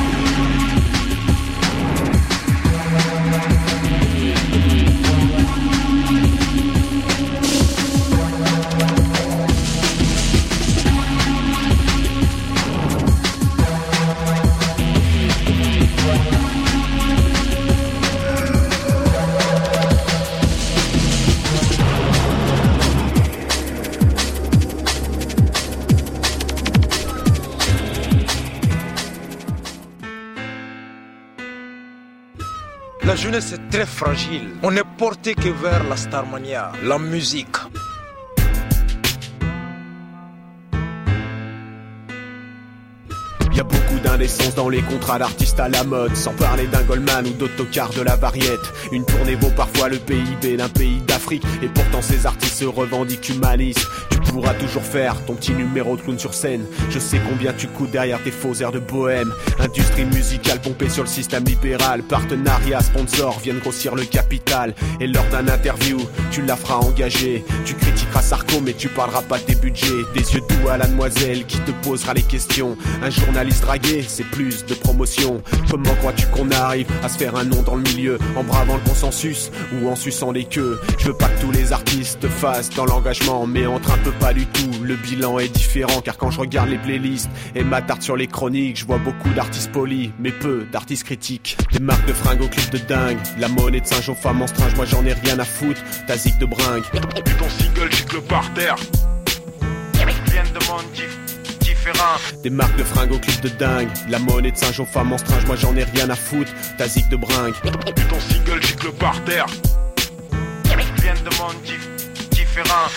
[SPEAKER 9] La jeunesse est très fragile. On n'est porté que vers la starmania, la musique.
[SPEAKER 10] Y'a beaucoup d'indécence dans les contrats d'artistes à la mode, sans parler d'un Goldman ou d'autocar de la Variette. Une tournée vaut parfois le PIB d'un pays d'Afrique, et pourtant ces artistes se revendiquent humanistes. Tu pourras toujours faire ton petit numéro de clown sur scène. Je sais combien tu coûtes derrière tes faux airs de bohème. Industrie musicale pompée sur le système libéral. Partenariats, sponsors viennent grossir le capital. Et lors d'un interview, tu la feras engager. Tu critiqueras Sarko mais tu parleras pas de tes budgets. Des yeux doux à la demoiselle qui te posera les questions. Un journaliste dragué, c'est plus de promotion. Comment crois-tu qu'on arrive à se faire un nom dans le milieu? En bravant le consensus ou en suçant les queues? Je veux pas que tous les artistes fassent dans l'engagement, mais entre un peu pas du tout, le bilan est différent. Car quand je regarde les playlists et m'attarde sur les chroniques, je vois beaucoup d'artistes polis, mais peu d'artistes critiques. Des marques de fringues au clip de dingue, la monnaie de Saint-Jean femme en stringe, moi j'en ai rien à foutre, ta zig de bringue.
[SPEAKER 9] Puis ton single gicle par terre. Viens de monde différent.
[SPEAKER 10] Des marques de fringues au clip de dingue, la monnaie de Saint-Jean femme en stringe, moi j'en ai rien à foutre, ta zig de bringue.
[SPEAKER 9] Puis ton single gicle par terre. Viens de monde différent.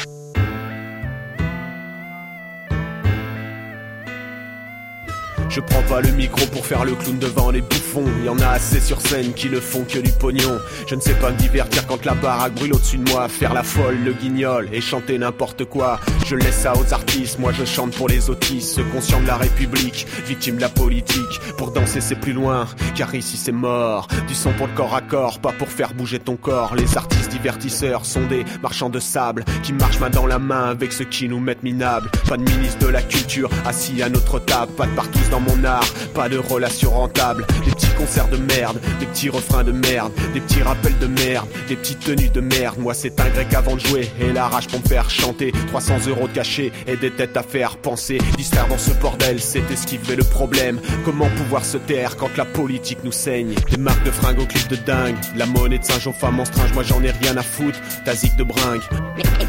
[SPEAKER 10] Je prends pas le micro pour faire le clown devant les bouffons. Y'en a assez sur scène qui ne font que du pognon. Je ne sais pas me divertir quand la baraque brûle au-dessus de moi. Faire la folle, le guignol et chanter n'importe quoi. Je laisse ça aux artistes, moi je chante pour les autistes. Ceux conscients de la République, victimes de la politique. Pour danser c'est plus loin, car ici c'est mort. Du son pour le corps à corps, pas pour faire bouger ton corps. Les artistes divertisseurs sont des marchands de sable qui marchent main dans la main avec ceux qui nous mettent minables. Pas de ministre de la culture assis à notre table. Pas de partous dans mon art, pas de relations rentables. Des petits concerts de merde, des petits refrains de merde, des petits rappels de merde, des petites tenues de merde. Moi c'est un grec avant de jouer et la rage pour me faire chanter. 300 € de cachet et des têtes à faire penser. Distraire dans ce bordel, c'est esquiver le problème. Comment pouvoir se taire quand la politique nous saigne? Des marques de fringues au clip de dingue, la monnaie de Saint-Jean femme en stringe, moi j'en ai rien à foutre, ta zig de bringue.